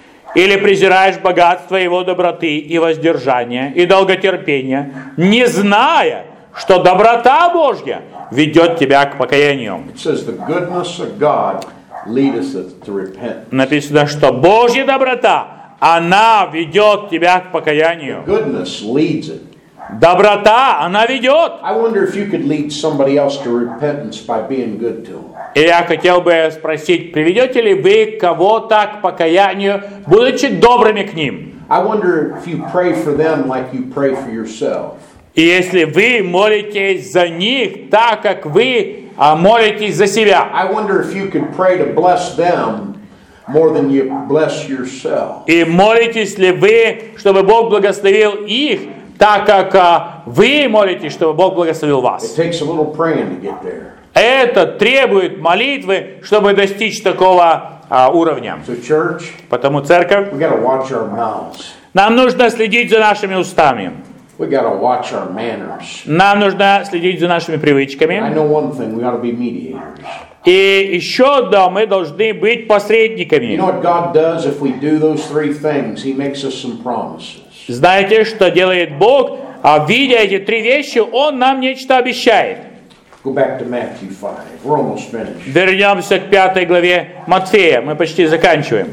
Или презираешь богатство его доброты и воздержания и долготерпения, не зная, что доброта Божья ведет тебя к покаянию. It says the goodness of God leadeth us to repentance. Написано, что Божья доброта, она ведет тебя к покаянию. Goodness leads it. Доброта, она ведет. I wonder if you could lead somebody else to repentance by being good to them. И я хотел бы спросить, приведете ли вы кого-то к покаянию, будучи добрыми к ним? I wonder if you pray for them like you pray for yourself. И если вы молитесь за них так, как вы а, молитесь за себя. I wonder if you could pray to bless them more than you bless yourself. И молитесь ли вы, чтобы Бог благословил их, так как а, вы молитесь, чтобы Бог благословил It вас. takes a little praying to get there. Это требует молитвы, чтобы достичь такого а, уровня. So church, Потому, церковь, we got to watch our mouths. нам нужно следить за нашими устами. We got to watch our manners. Нам нужно следить за нашими I привычками. know one thing, we got to be mediators. И еще, да, мы должны быть You посредниками. know what God does if we do those three things? He makes us some promises. Знаете, что делает Бог? А видя эти три вещи, Он нам нечто обещает. Go back to Matthew five. We're almost finished. Вернемся к пятой главе Матфея. Мы почти заканчиваем.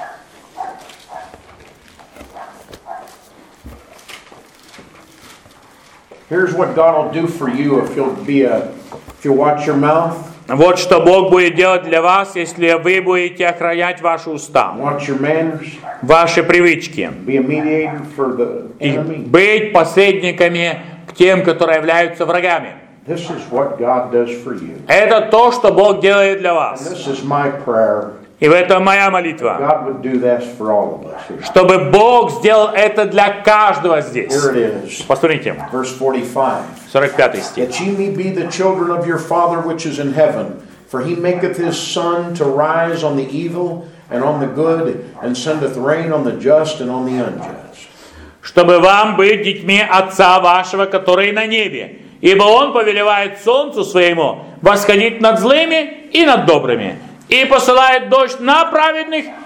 Here's what God will do for you if you'll be a, if you'll watch your mouth, Вот что Бог будет делать для вас, если вы будете охранять ваши уста, watch your manners, ваши привычки, be a mediator for the и enemy. быть посредниками к тем, которые являются врагами. This is what God does for you. Это то, что Бог делает для And вас. this is my prayer. И в этом моя молитва. God would do this for all of us here. Чтобы Бог сделал это для каждого здесь. Here it is. Посмотрите, Verse forty-five. сорок пятый стих. That ye may be the children of your Father which is in heaven, for he maketh his sun to rise on the evil and on the good, and sendeth rain on the just and on the unjust. Чтобы вам быть детьми Отца вашего, который на небе. Ибо Он повелевает солнцу своему восходить над злыми и над добрыми. И посылает дождь на праведных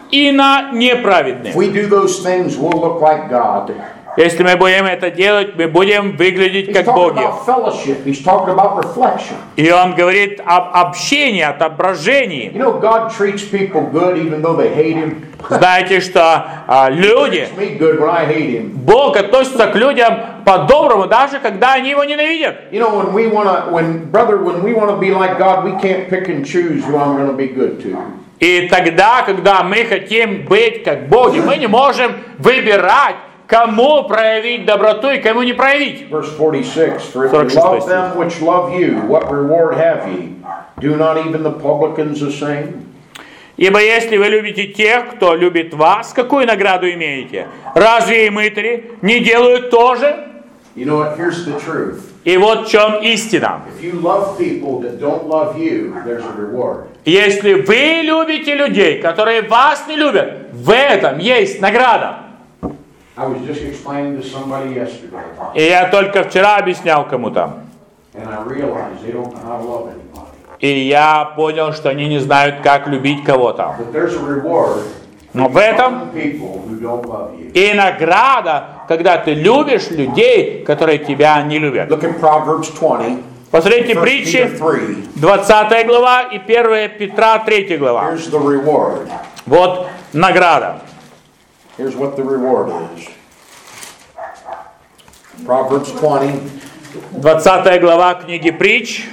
и на неправедных. If we do those things, we'll look like God. Если мы будем это делать, мы будем выглядеть He's как talking боги. about fellowship. He's talking about reflection. И он говорит об общении, отображении. You know, God treats people good even though they hate Him. Знаете, что а, люди, Treats me good when I hate Him. Бог относится к людям по-доброму, даже когда они его ненавидят. You know, when we want to, when brother, when we want to be like God, we can't pick and choose who I'm going to be good to. И тогда, когда мы хотим быть как боги, мы не можем выбирать, кому проявить доброту и кому не проявить. Verse forty-six, for if you love them which love you, what reward have ye? Do not even the publicans the same? Ибо если вы любите тех, кто любит вас, какую награду имеете? Разве и мытари не делают то же? You know what? Here's the truth. И вот в чем истина. If you love people that don't love you, there's a reward. Если вы любите людей, которые вас не любят, в этом есть награда. I was just explaining to somebody yesterday, И я только вчера объяснял кому-то. and I realized they don't know how to love anybody. И я понял, что они не знают, как любить кого-то. But there's a reward Но в этом for people who don't love you. и награда, когда ты любишь людей, которые тебя не любят. Look at Proverbs twenty. Посмотрите First притчи, Peter three. двадцатая глава и первая Петра, третья глава. Here's the reward. Вот награда. Here's what the reward is. Proverbs twenty. двадцатая глава книги притч.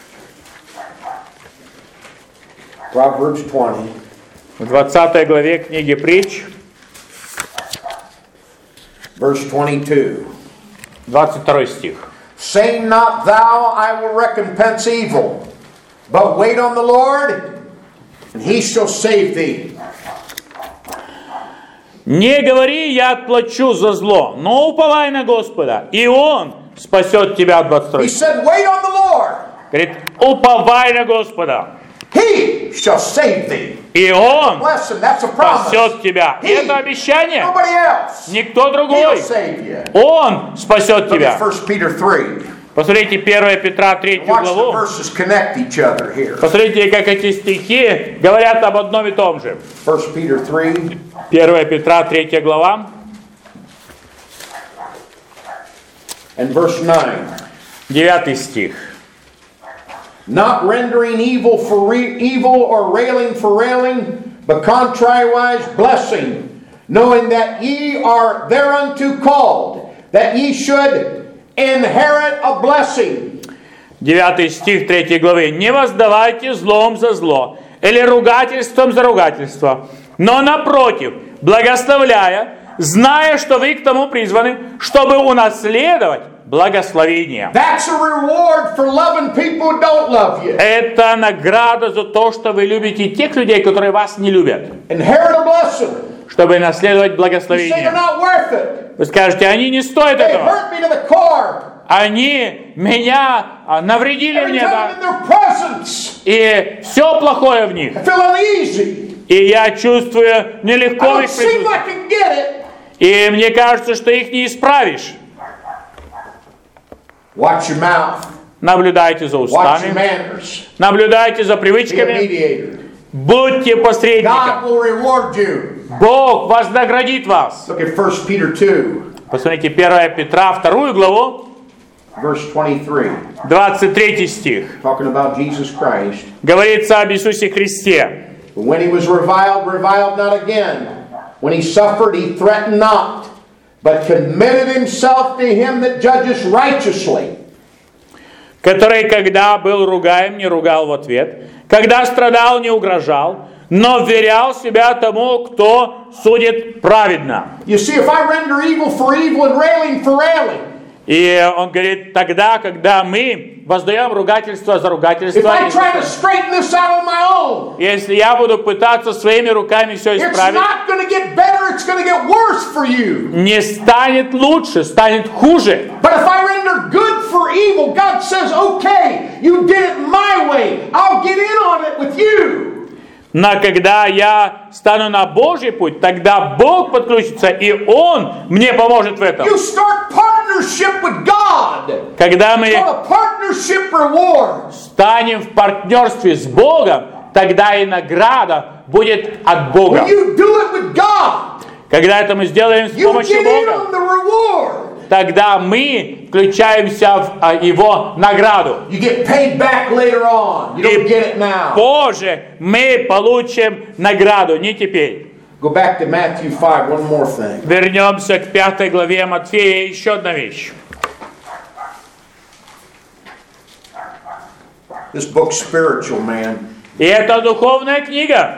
Proverbs twenty. В двадцатой главе книги притч, Verse twenty-two. двадцать второй стих. Say not thou, I will recompense evil, but wait on the Lord, and He shall save thee. Не говори, я отплачу за зло, но уповай на Господа, и Он спасет тебя. двадцать второй He стих. said, wait on the Lord. Говорит, уповай на Господа, He shall save thee. и Он Bless him. That's a promise. спасет тебя. И это обещание. Nobody else. Никто He'll другой. save you. Он спасет Look at тебя. First Peter three. Посмотрите первая Петра, третью Watch the главу. verses connect each other here. Посмотрите, как эти стихи говорят об одном и том же. First Peter three. первая Петра, третья глава. And verse nine. девятый стих. Not rendering evil for re- evil or railing for railing, but contrariwise blessing, knowing that ye are thereunto called, that ye should inherit a blessing. девятый стих третьей главы. «Не воздавайте злом за зло, или ругательством за ругательство, но напротив, благословляя, зная, что вы к тому призваны, чтобы унаследовать благословение». That's a reward for loving people who don't love you. Это награда за то, что вы любите тех людей, которые вас не любят, Inherit a blessing. чтобы наследовать You say they're благословение. not worth it. Вы скажете, они не стоят They этого. hurt me to the core. Они меня а, навредили Every мне, time да, I'm in their presence, и все плохое в них. I feel uneasy. И я чувствую I нелегко в don't их seem присутствии. like I can get it. И мне кажется, что их не исправишь. Watch your mouth. Наблюдайте за Watch your устами, manners. наблюдайте за Be a привычками, mediator. будьте God посредником. will reward you. Бог вознаградит вас. Look at First Peter two, Посмотрите, первая Петра, вторую главу, verse twenty-three. двадцать третий стих. Talking about Jesus Christ. Говорится об Иисусе Христе. When he was reviled, reviled not again. When he suffered, he threatened not, but committed himself to him that judges righteously. Который, когда был ругаем, не ругал в ответ, когда страдал, не угрожал, но вверял себя тому, кто судит праведно. You see, if I render evil for evil and railing for railing, И он говорит, тогда, когда мы воздаем ругательство за if ругательство, I try to straighten this out on my own, если я буду пытаться своими руками все it's исправить, not going to get better, it's going to get worse for you. не станет лучше, станет хуже. But if I render good for evil, God says, okay, you did it my way. I'll get in on it with you. Но когда я стану на Божий путь, тогда Бог подключится, и Он мне поможет в этом. You start partnership with God. Когда мы It's called a partnership reward. станем в партнерстве с Богом, тогда и награда будет от Бога. When you do it with God, Когда это мы сделаем с you помощью get in Бога, on the reward. тогда мы включаемся в а, Его награду. You get paid back later on. You don't get it now. Позже мы получим награду, не теперь. Go back to Matthew five, one more thing. Вернемся к пятой главе Матфея. Еще одна вещь. This book's spiritual, man. И это духовная книга.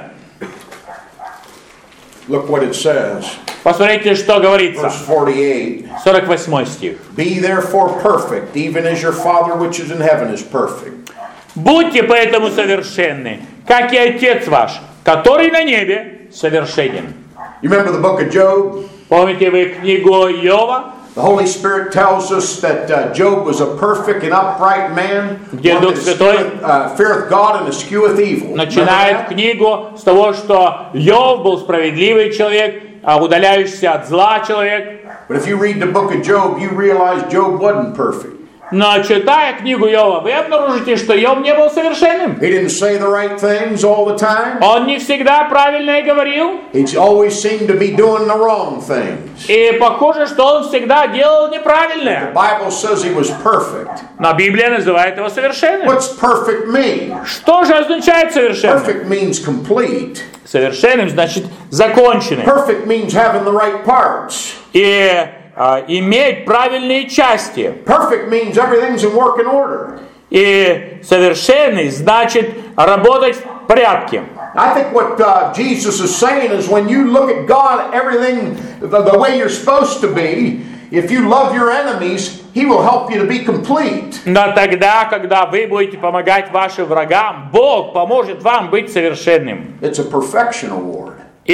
Look what it says. Посмотрите, что говорится. Verse forty-eight. сорок восьмой стих. Be therefore perfect, even as your Father which is in heaven is perfect. Будьте поэтому совершенны, как и Отец ваш, который на небе, совершенен. You remember the book of Job? Помните вы книгу Иова? The Holy Spirit tells us that uh, Job was a perfect and upright man, Где one Дух that Святой escheweth, uh, feareth God and escheweth evil. Remember начинает that? книгу с того, что Иов был справедливый человек, а удаляющийся от зла человек. But if you read the book of Job, you realize Job wasn't perfect. Но читая книгу Иова, вы обнаружите, что Иов не был совершенным. He didn't say the right things all the time. Он не всегда правильно и говорил. He always seemed to be doing the wrong things. И похоже, что он всегда делал The неправильное. Bible says he was perfect. Но Библия называет его совершенным. What's perfect mean? Что же означает совершенным? Perfect means complete. Совершенным значит законченным. Perfect means having the right parts. И а, иметь правильные части. Perfect means everything's in working order. И совершенный значит работать в порядке. I think what uh, Jesus is saying is when you look at God, everything the, the way you're supposed to be, if you love your enemies, He will help you to be complete. Но тогда, когда вы будете помогать вашим врагам, Бог поможет вам быть совершенным. It's a perfection award. И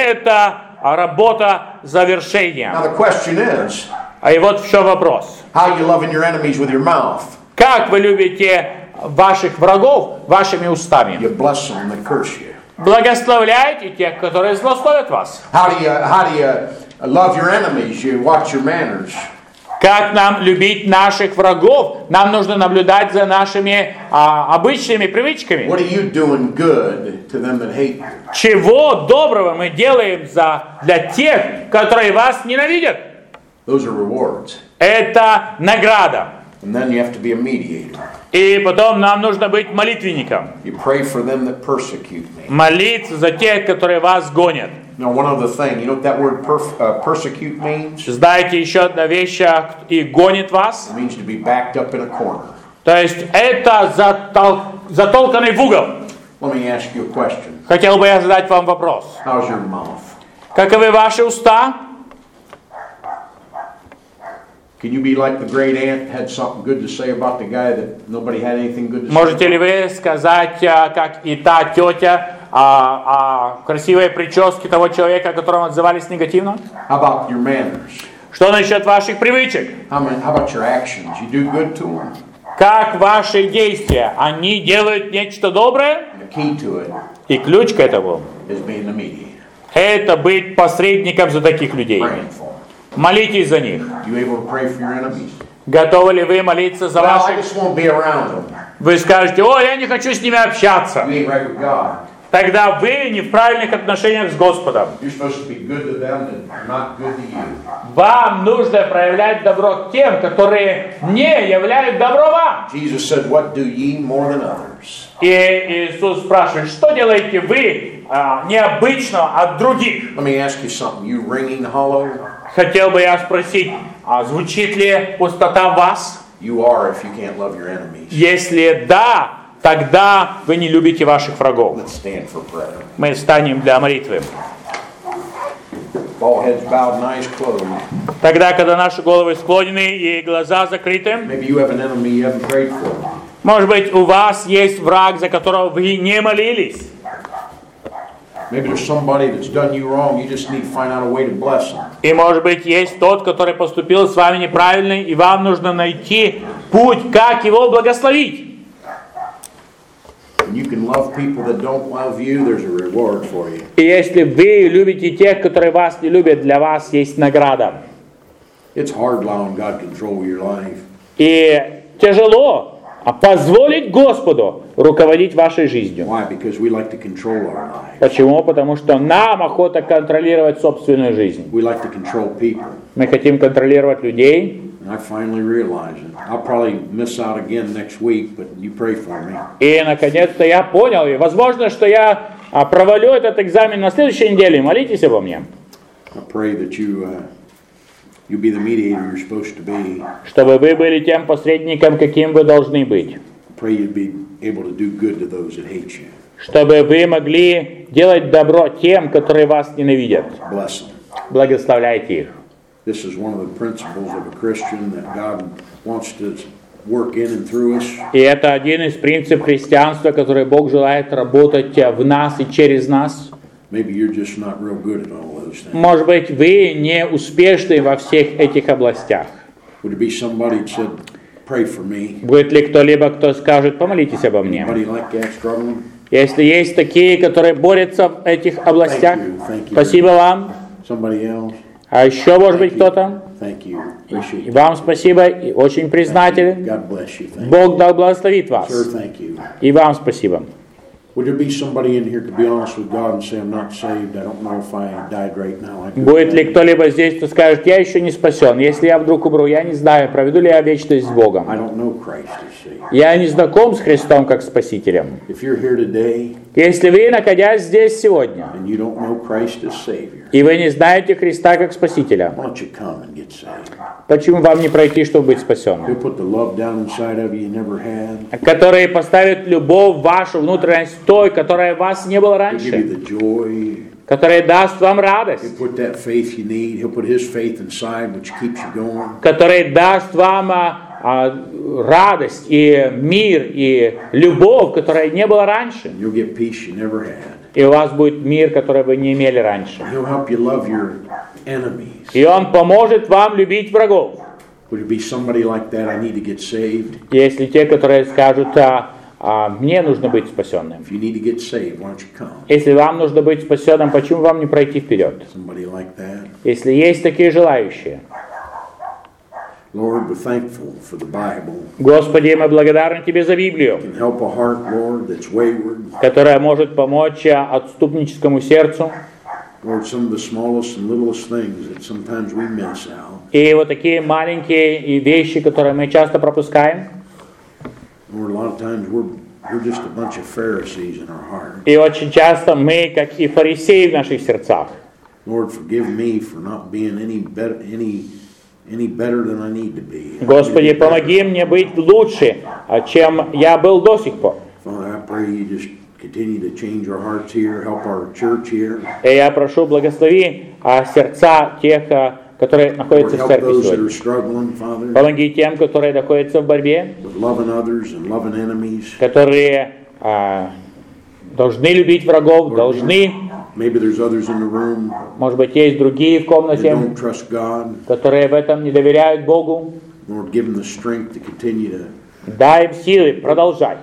это работа завершения. Now the question is, А и вот в чем вопрос. how are you loving your enemies with your mouth? Как вы любите ваших врагов вашими устами? You bless them and they curse you. Благословляйте тех, которые злословят вас. How do you how do you love your enemies? You watch your manners. Как нам любить наших врагов? Нам нужно наблюдать за нашими а, обычными привычками. What are you doing good to them that hate you? Чего доброго мы делаем за, для тех, которые вас ненавидят? Those are rewards. Это награда. And then you have to be a mediator. И потом нам нужно быть молитвенником. You pray for them that persecute me. Молиться за тех, которые вас гонят. Now, one other thing, you know what that word perf- uh, persecute means? Знаете еще одна вещь, и гонит вас? It means to be backed up in a corner. То есть это затол... затолканный в угол. Let me ask you a question. Хотел бы я задать вам вопрос. How's your mouth? Каковы ваши уста? Can you be like the great aunt, had something good to say about the guy that nobody had anything good to say? Можете ли вы сказать, как и та тетя, о, о красивой прическе того человека, о котором отзывались негативно? How about your manners? Что насчет ваших привычек? How, many, how about your actions? You do good to them? Как ваши действия? Они делают нечто доброе? And the key to it И ключ к этому is being the mediator. это быть посредником за таких людей. Praying for them. Молитесь за них. You able to pray for your enemies? Готовы ли вы молиться за Well, I ваших? just won't be around them. Вы скажете: о, я не хочу с ними общаться. You ain't right with God. Тогда вы не в правильных отношениях с Господом. You're supposed to be good to them and not good to you. Вам нужно проявлять добро к тем, которые не являют добро вам. Jesus said, "What do ye more than others?" И Иисус спрашивает: что делаете вы а, необычно от других? Let me ask you something. You ringing hollow? Хотел бы я спросить, а звучит ли пустота в вас? You are if you can't love your enemies. Если да, тогда вы не любите ваших врагов. Let's stand for prayer. Мы встанем для молитвы. All heads bowed and eyes closed. Тогда, когда наши головы склонены и глаза закрыты, Maybe you have an enemy you haven't prayed for. может быть, у вас есть враг, за которого вы не молились. Maybe there's somebody that's done you wrong. You just need to find out a way to bless them. И, может быть, есть тот, который поступил с вами неправильно, и вам нужно найти путь, как его благословить. When you can love people that don't love you, there's a reward for you. И если вы любите тех, которые вас не любят, для вас есть награда. It's hard allowing God control your life. И тяжело позволить Господу руководить вашей жизнью. Why? Because we like to control our lives. Почему? Потому что нам охота контролировать собственную жизнь. We like to control people. Мы хотим контролировать людей. And I finally realized it. I'll probably miss out again next week, but you pray for me. И наконец-то я понял, и возможно, что я а, провалю этот экзамен на следующей неделе. Молитесь обо мне. I pray that you uh, you be the mediator you're supposed to be. Чтобы вы были тем посредником, каким вы должны быть. I pray you'd be able to do good to those that hate you. Чтобы вы могли делать добро тем, которые вас ненавидят. Bless them. Благословляйте их. This is one of the principles of a Christian that God wants to work in and through us. И это один из принципов христианства, который Бог желает работать в нас и через нас. Maybe you're just not real good at all those things. Может быть, вы не успешны во всех этих областях. Would it be somebody that said, pray for me? Будет ли кто-либо, кто скажет, помолитесь обо мне? Anybody like that struggling? Если есть такие, которые борются в этих областях, Thank you, thank you. спасибо вам. Somebody else? А еще, может быть, кто-то? Thank you. Appreciate И it. вам спасибо, и очень признателен. God bless you. Thank you. Бог да благословит вас. Sir, thank you. И вам спасибо. Would there be somebody in here to be honest with God and say, I'm not saved, I don't know if I died right now. I could Будет ли die." кто-либо здесь, кто скажет, я еще не спасен. Если я вдруг умру, я не знаю, проведу ли я вечность с I Богом. don't know Christ as Savior. Я не знаком с Христом как Спасителем. If you're here today Если вы, находясь здесь сегодня, and you don't know Christ as Savior, и вы не знаете Христа как Спасителя, why don't you come and get saved? почему вам не пройти, чтобы быть спасенным? He'll put the love down inside of you you never had. Который поставит любовь в вашу внутренность той, которая у вас не было He'll give раньше, you the joy. которая даст вам радость, He'll put that faith you need. He'll put His faith inside, which keeps you going. который даст вам а, а, радость и мир и любовь, которая не было раньше. And you'll get peace you never had. И у вас будет мир, который вы не имели раньше. He'll help you love your enemies. И Он поможет вам любить врагов. Would it be somebody like that? I need to get saved. Если те, которые скажут, а, а, мне нужно быть спасенным. If you need to get saved, why don't you come? Если вам нужно быть спасенным, почему вам не пройти вперед? Somebody like that. Если есть такие желающие. Lord, we're thankful for the Bible. Господи, мы благодарны Тебе за Библию, It can help a heart, Lord, that's wayward. которая может помочь отступническому сердцу. Lord, some of the smallest and littlest things that sometimes we miss out. И вот такие маленькие и вещи, которые мы часто пропускаем. Lord, a lot of times we're we're just a bunch of Pharisees in our heart. И очень часто мы, как и фарисеи в наших сердцах. Lord, forgive me for not being any better any any better than I need to be. Господи, помоги мне быть лучше, чем я был до сих пор. Father, I pray you just continue to change our hearts here, help our church here. И я прошу, благослови а, сердца тех, а, которые Lord, находятся в help церкви those that сегодня. are struggling, Father, Помоги тем, которые находятся в борьбе, with loving others and loving enemies. которые а, должны любить врагов, должны, Maybe there's others in the room может быть, есть другие в that комнате, don't trust God. которые в этом не доверяют Богу. Lord, give them the strength to continue to Дай им силы продолжать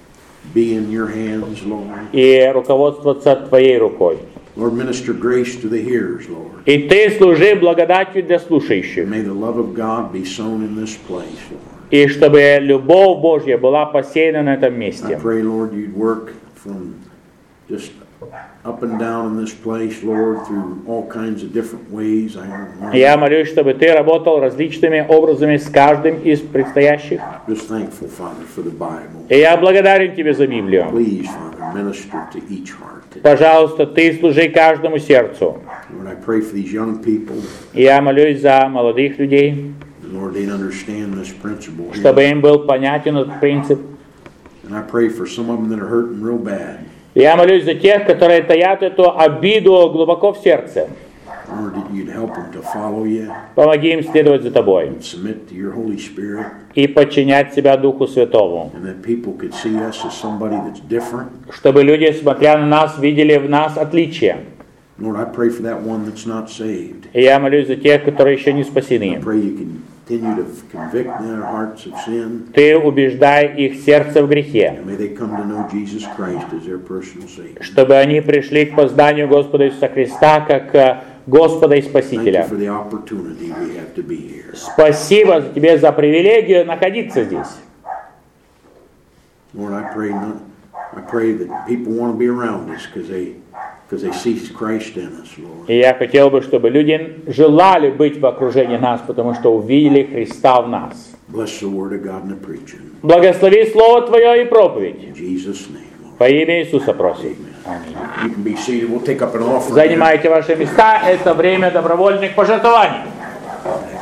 be in your hands, Lord. и руководствоваться Твоей рукой. Lord, minister grace to the hearers, Lord. И Ты служи благодатью для слушающих. May the love of God be sown in this place, Lord. И чтобы любовь Божья была посеяна на этом I месте. pray, Lord, you'd work from just up and down in this place, Lord, through all kinds of different ways. I don't know. Я молюсь, чтобы Ты работал различными образами с каждым из предстоящих. Just thankful, Father, for the Bible. И я благодарен Тебе за Библию. Please, Father, minister to each heart today. Пожалуйста, Ты служи каждому сердцу. Lord, I pray for these young people. И я молюсь за молодых людей, Lord, they'd understand this principle here. чтобы им был понятен этот принцип. And I pray for some of them that are hurting real bad. Я молюсь за тех, которые таят эту обиду глубоко в сердце. Lord, that you'd help them to follow you Помоги им следовать за Тобой and submit to your Holy Spirit. и подчинять себя Духу Святому, And that people could see us as somebody that's different. чтобы люди, смотря на нас, видели в нас отличие. Lord, I pray for that one that's not saved. И я молюсь за тех, которые еще не I спасены. pray you continue to convict their hearts of sin. Ты убеждай их сердце в грехе, And may they come to know Jesus Christ as their personal Savior. чтобы они пришли к познанию Господа Иисуса Христа как э, Господа и Thank you Спасителя. for the opportunity we have to be here. Спасибо тебе за привилегию находиться здесь. Lord, I pray not, I pray that people want to be around us because they, because they see Christ in us, Lord. И я хотел бы, чтобы люди желали быть в окружении нас, потому что увидели Христа в нас. Bless the word of God and the preaching. Благослови Слово Твое и проповедь. In Jesus' name. Во имя Иисуса просим. Аминь. You can be seated. We'll take up an offering. Занимайте ваши места. Это время добровольных пожертвований.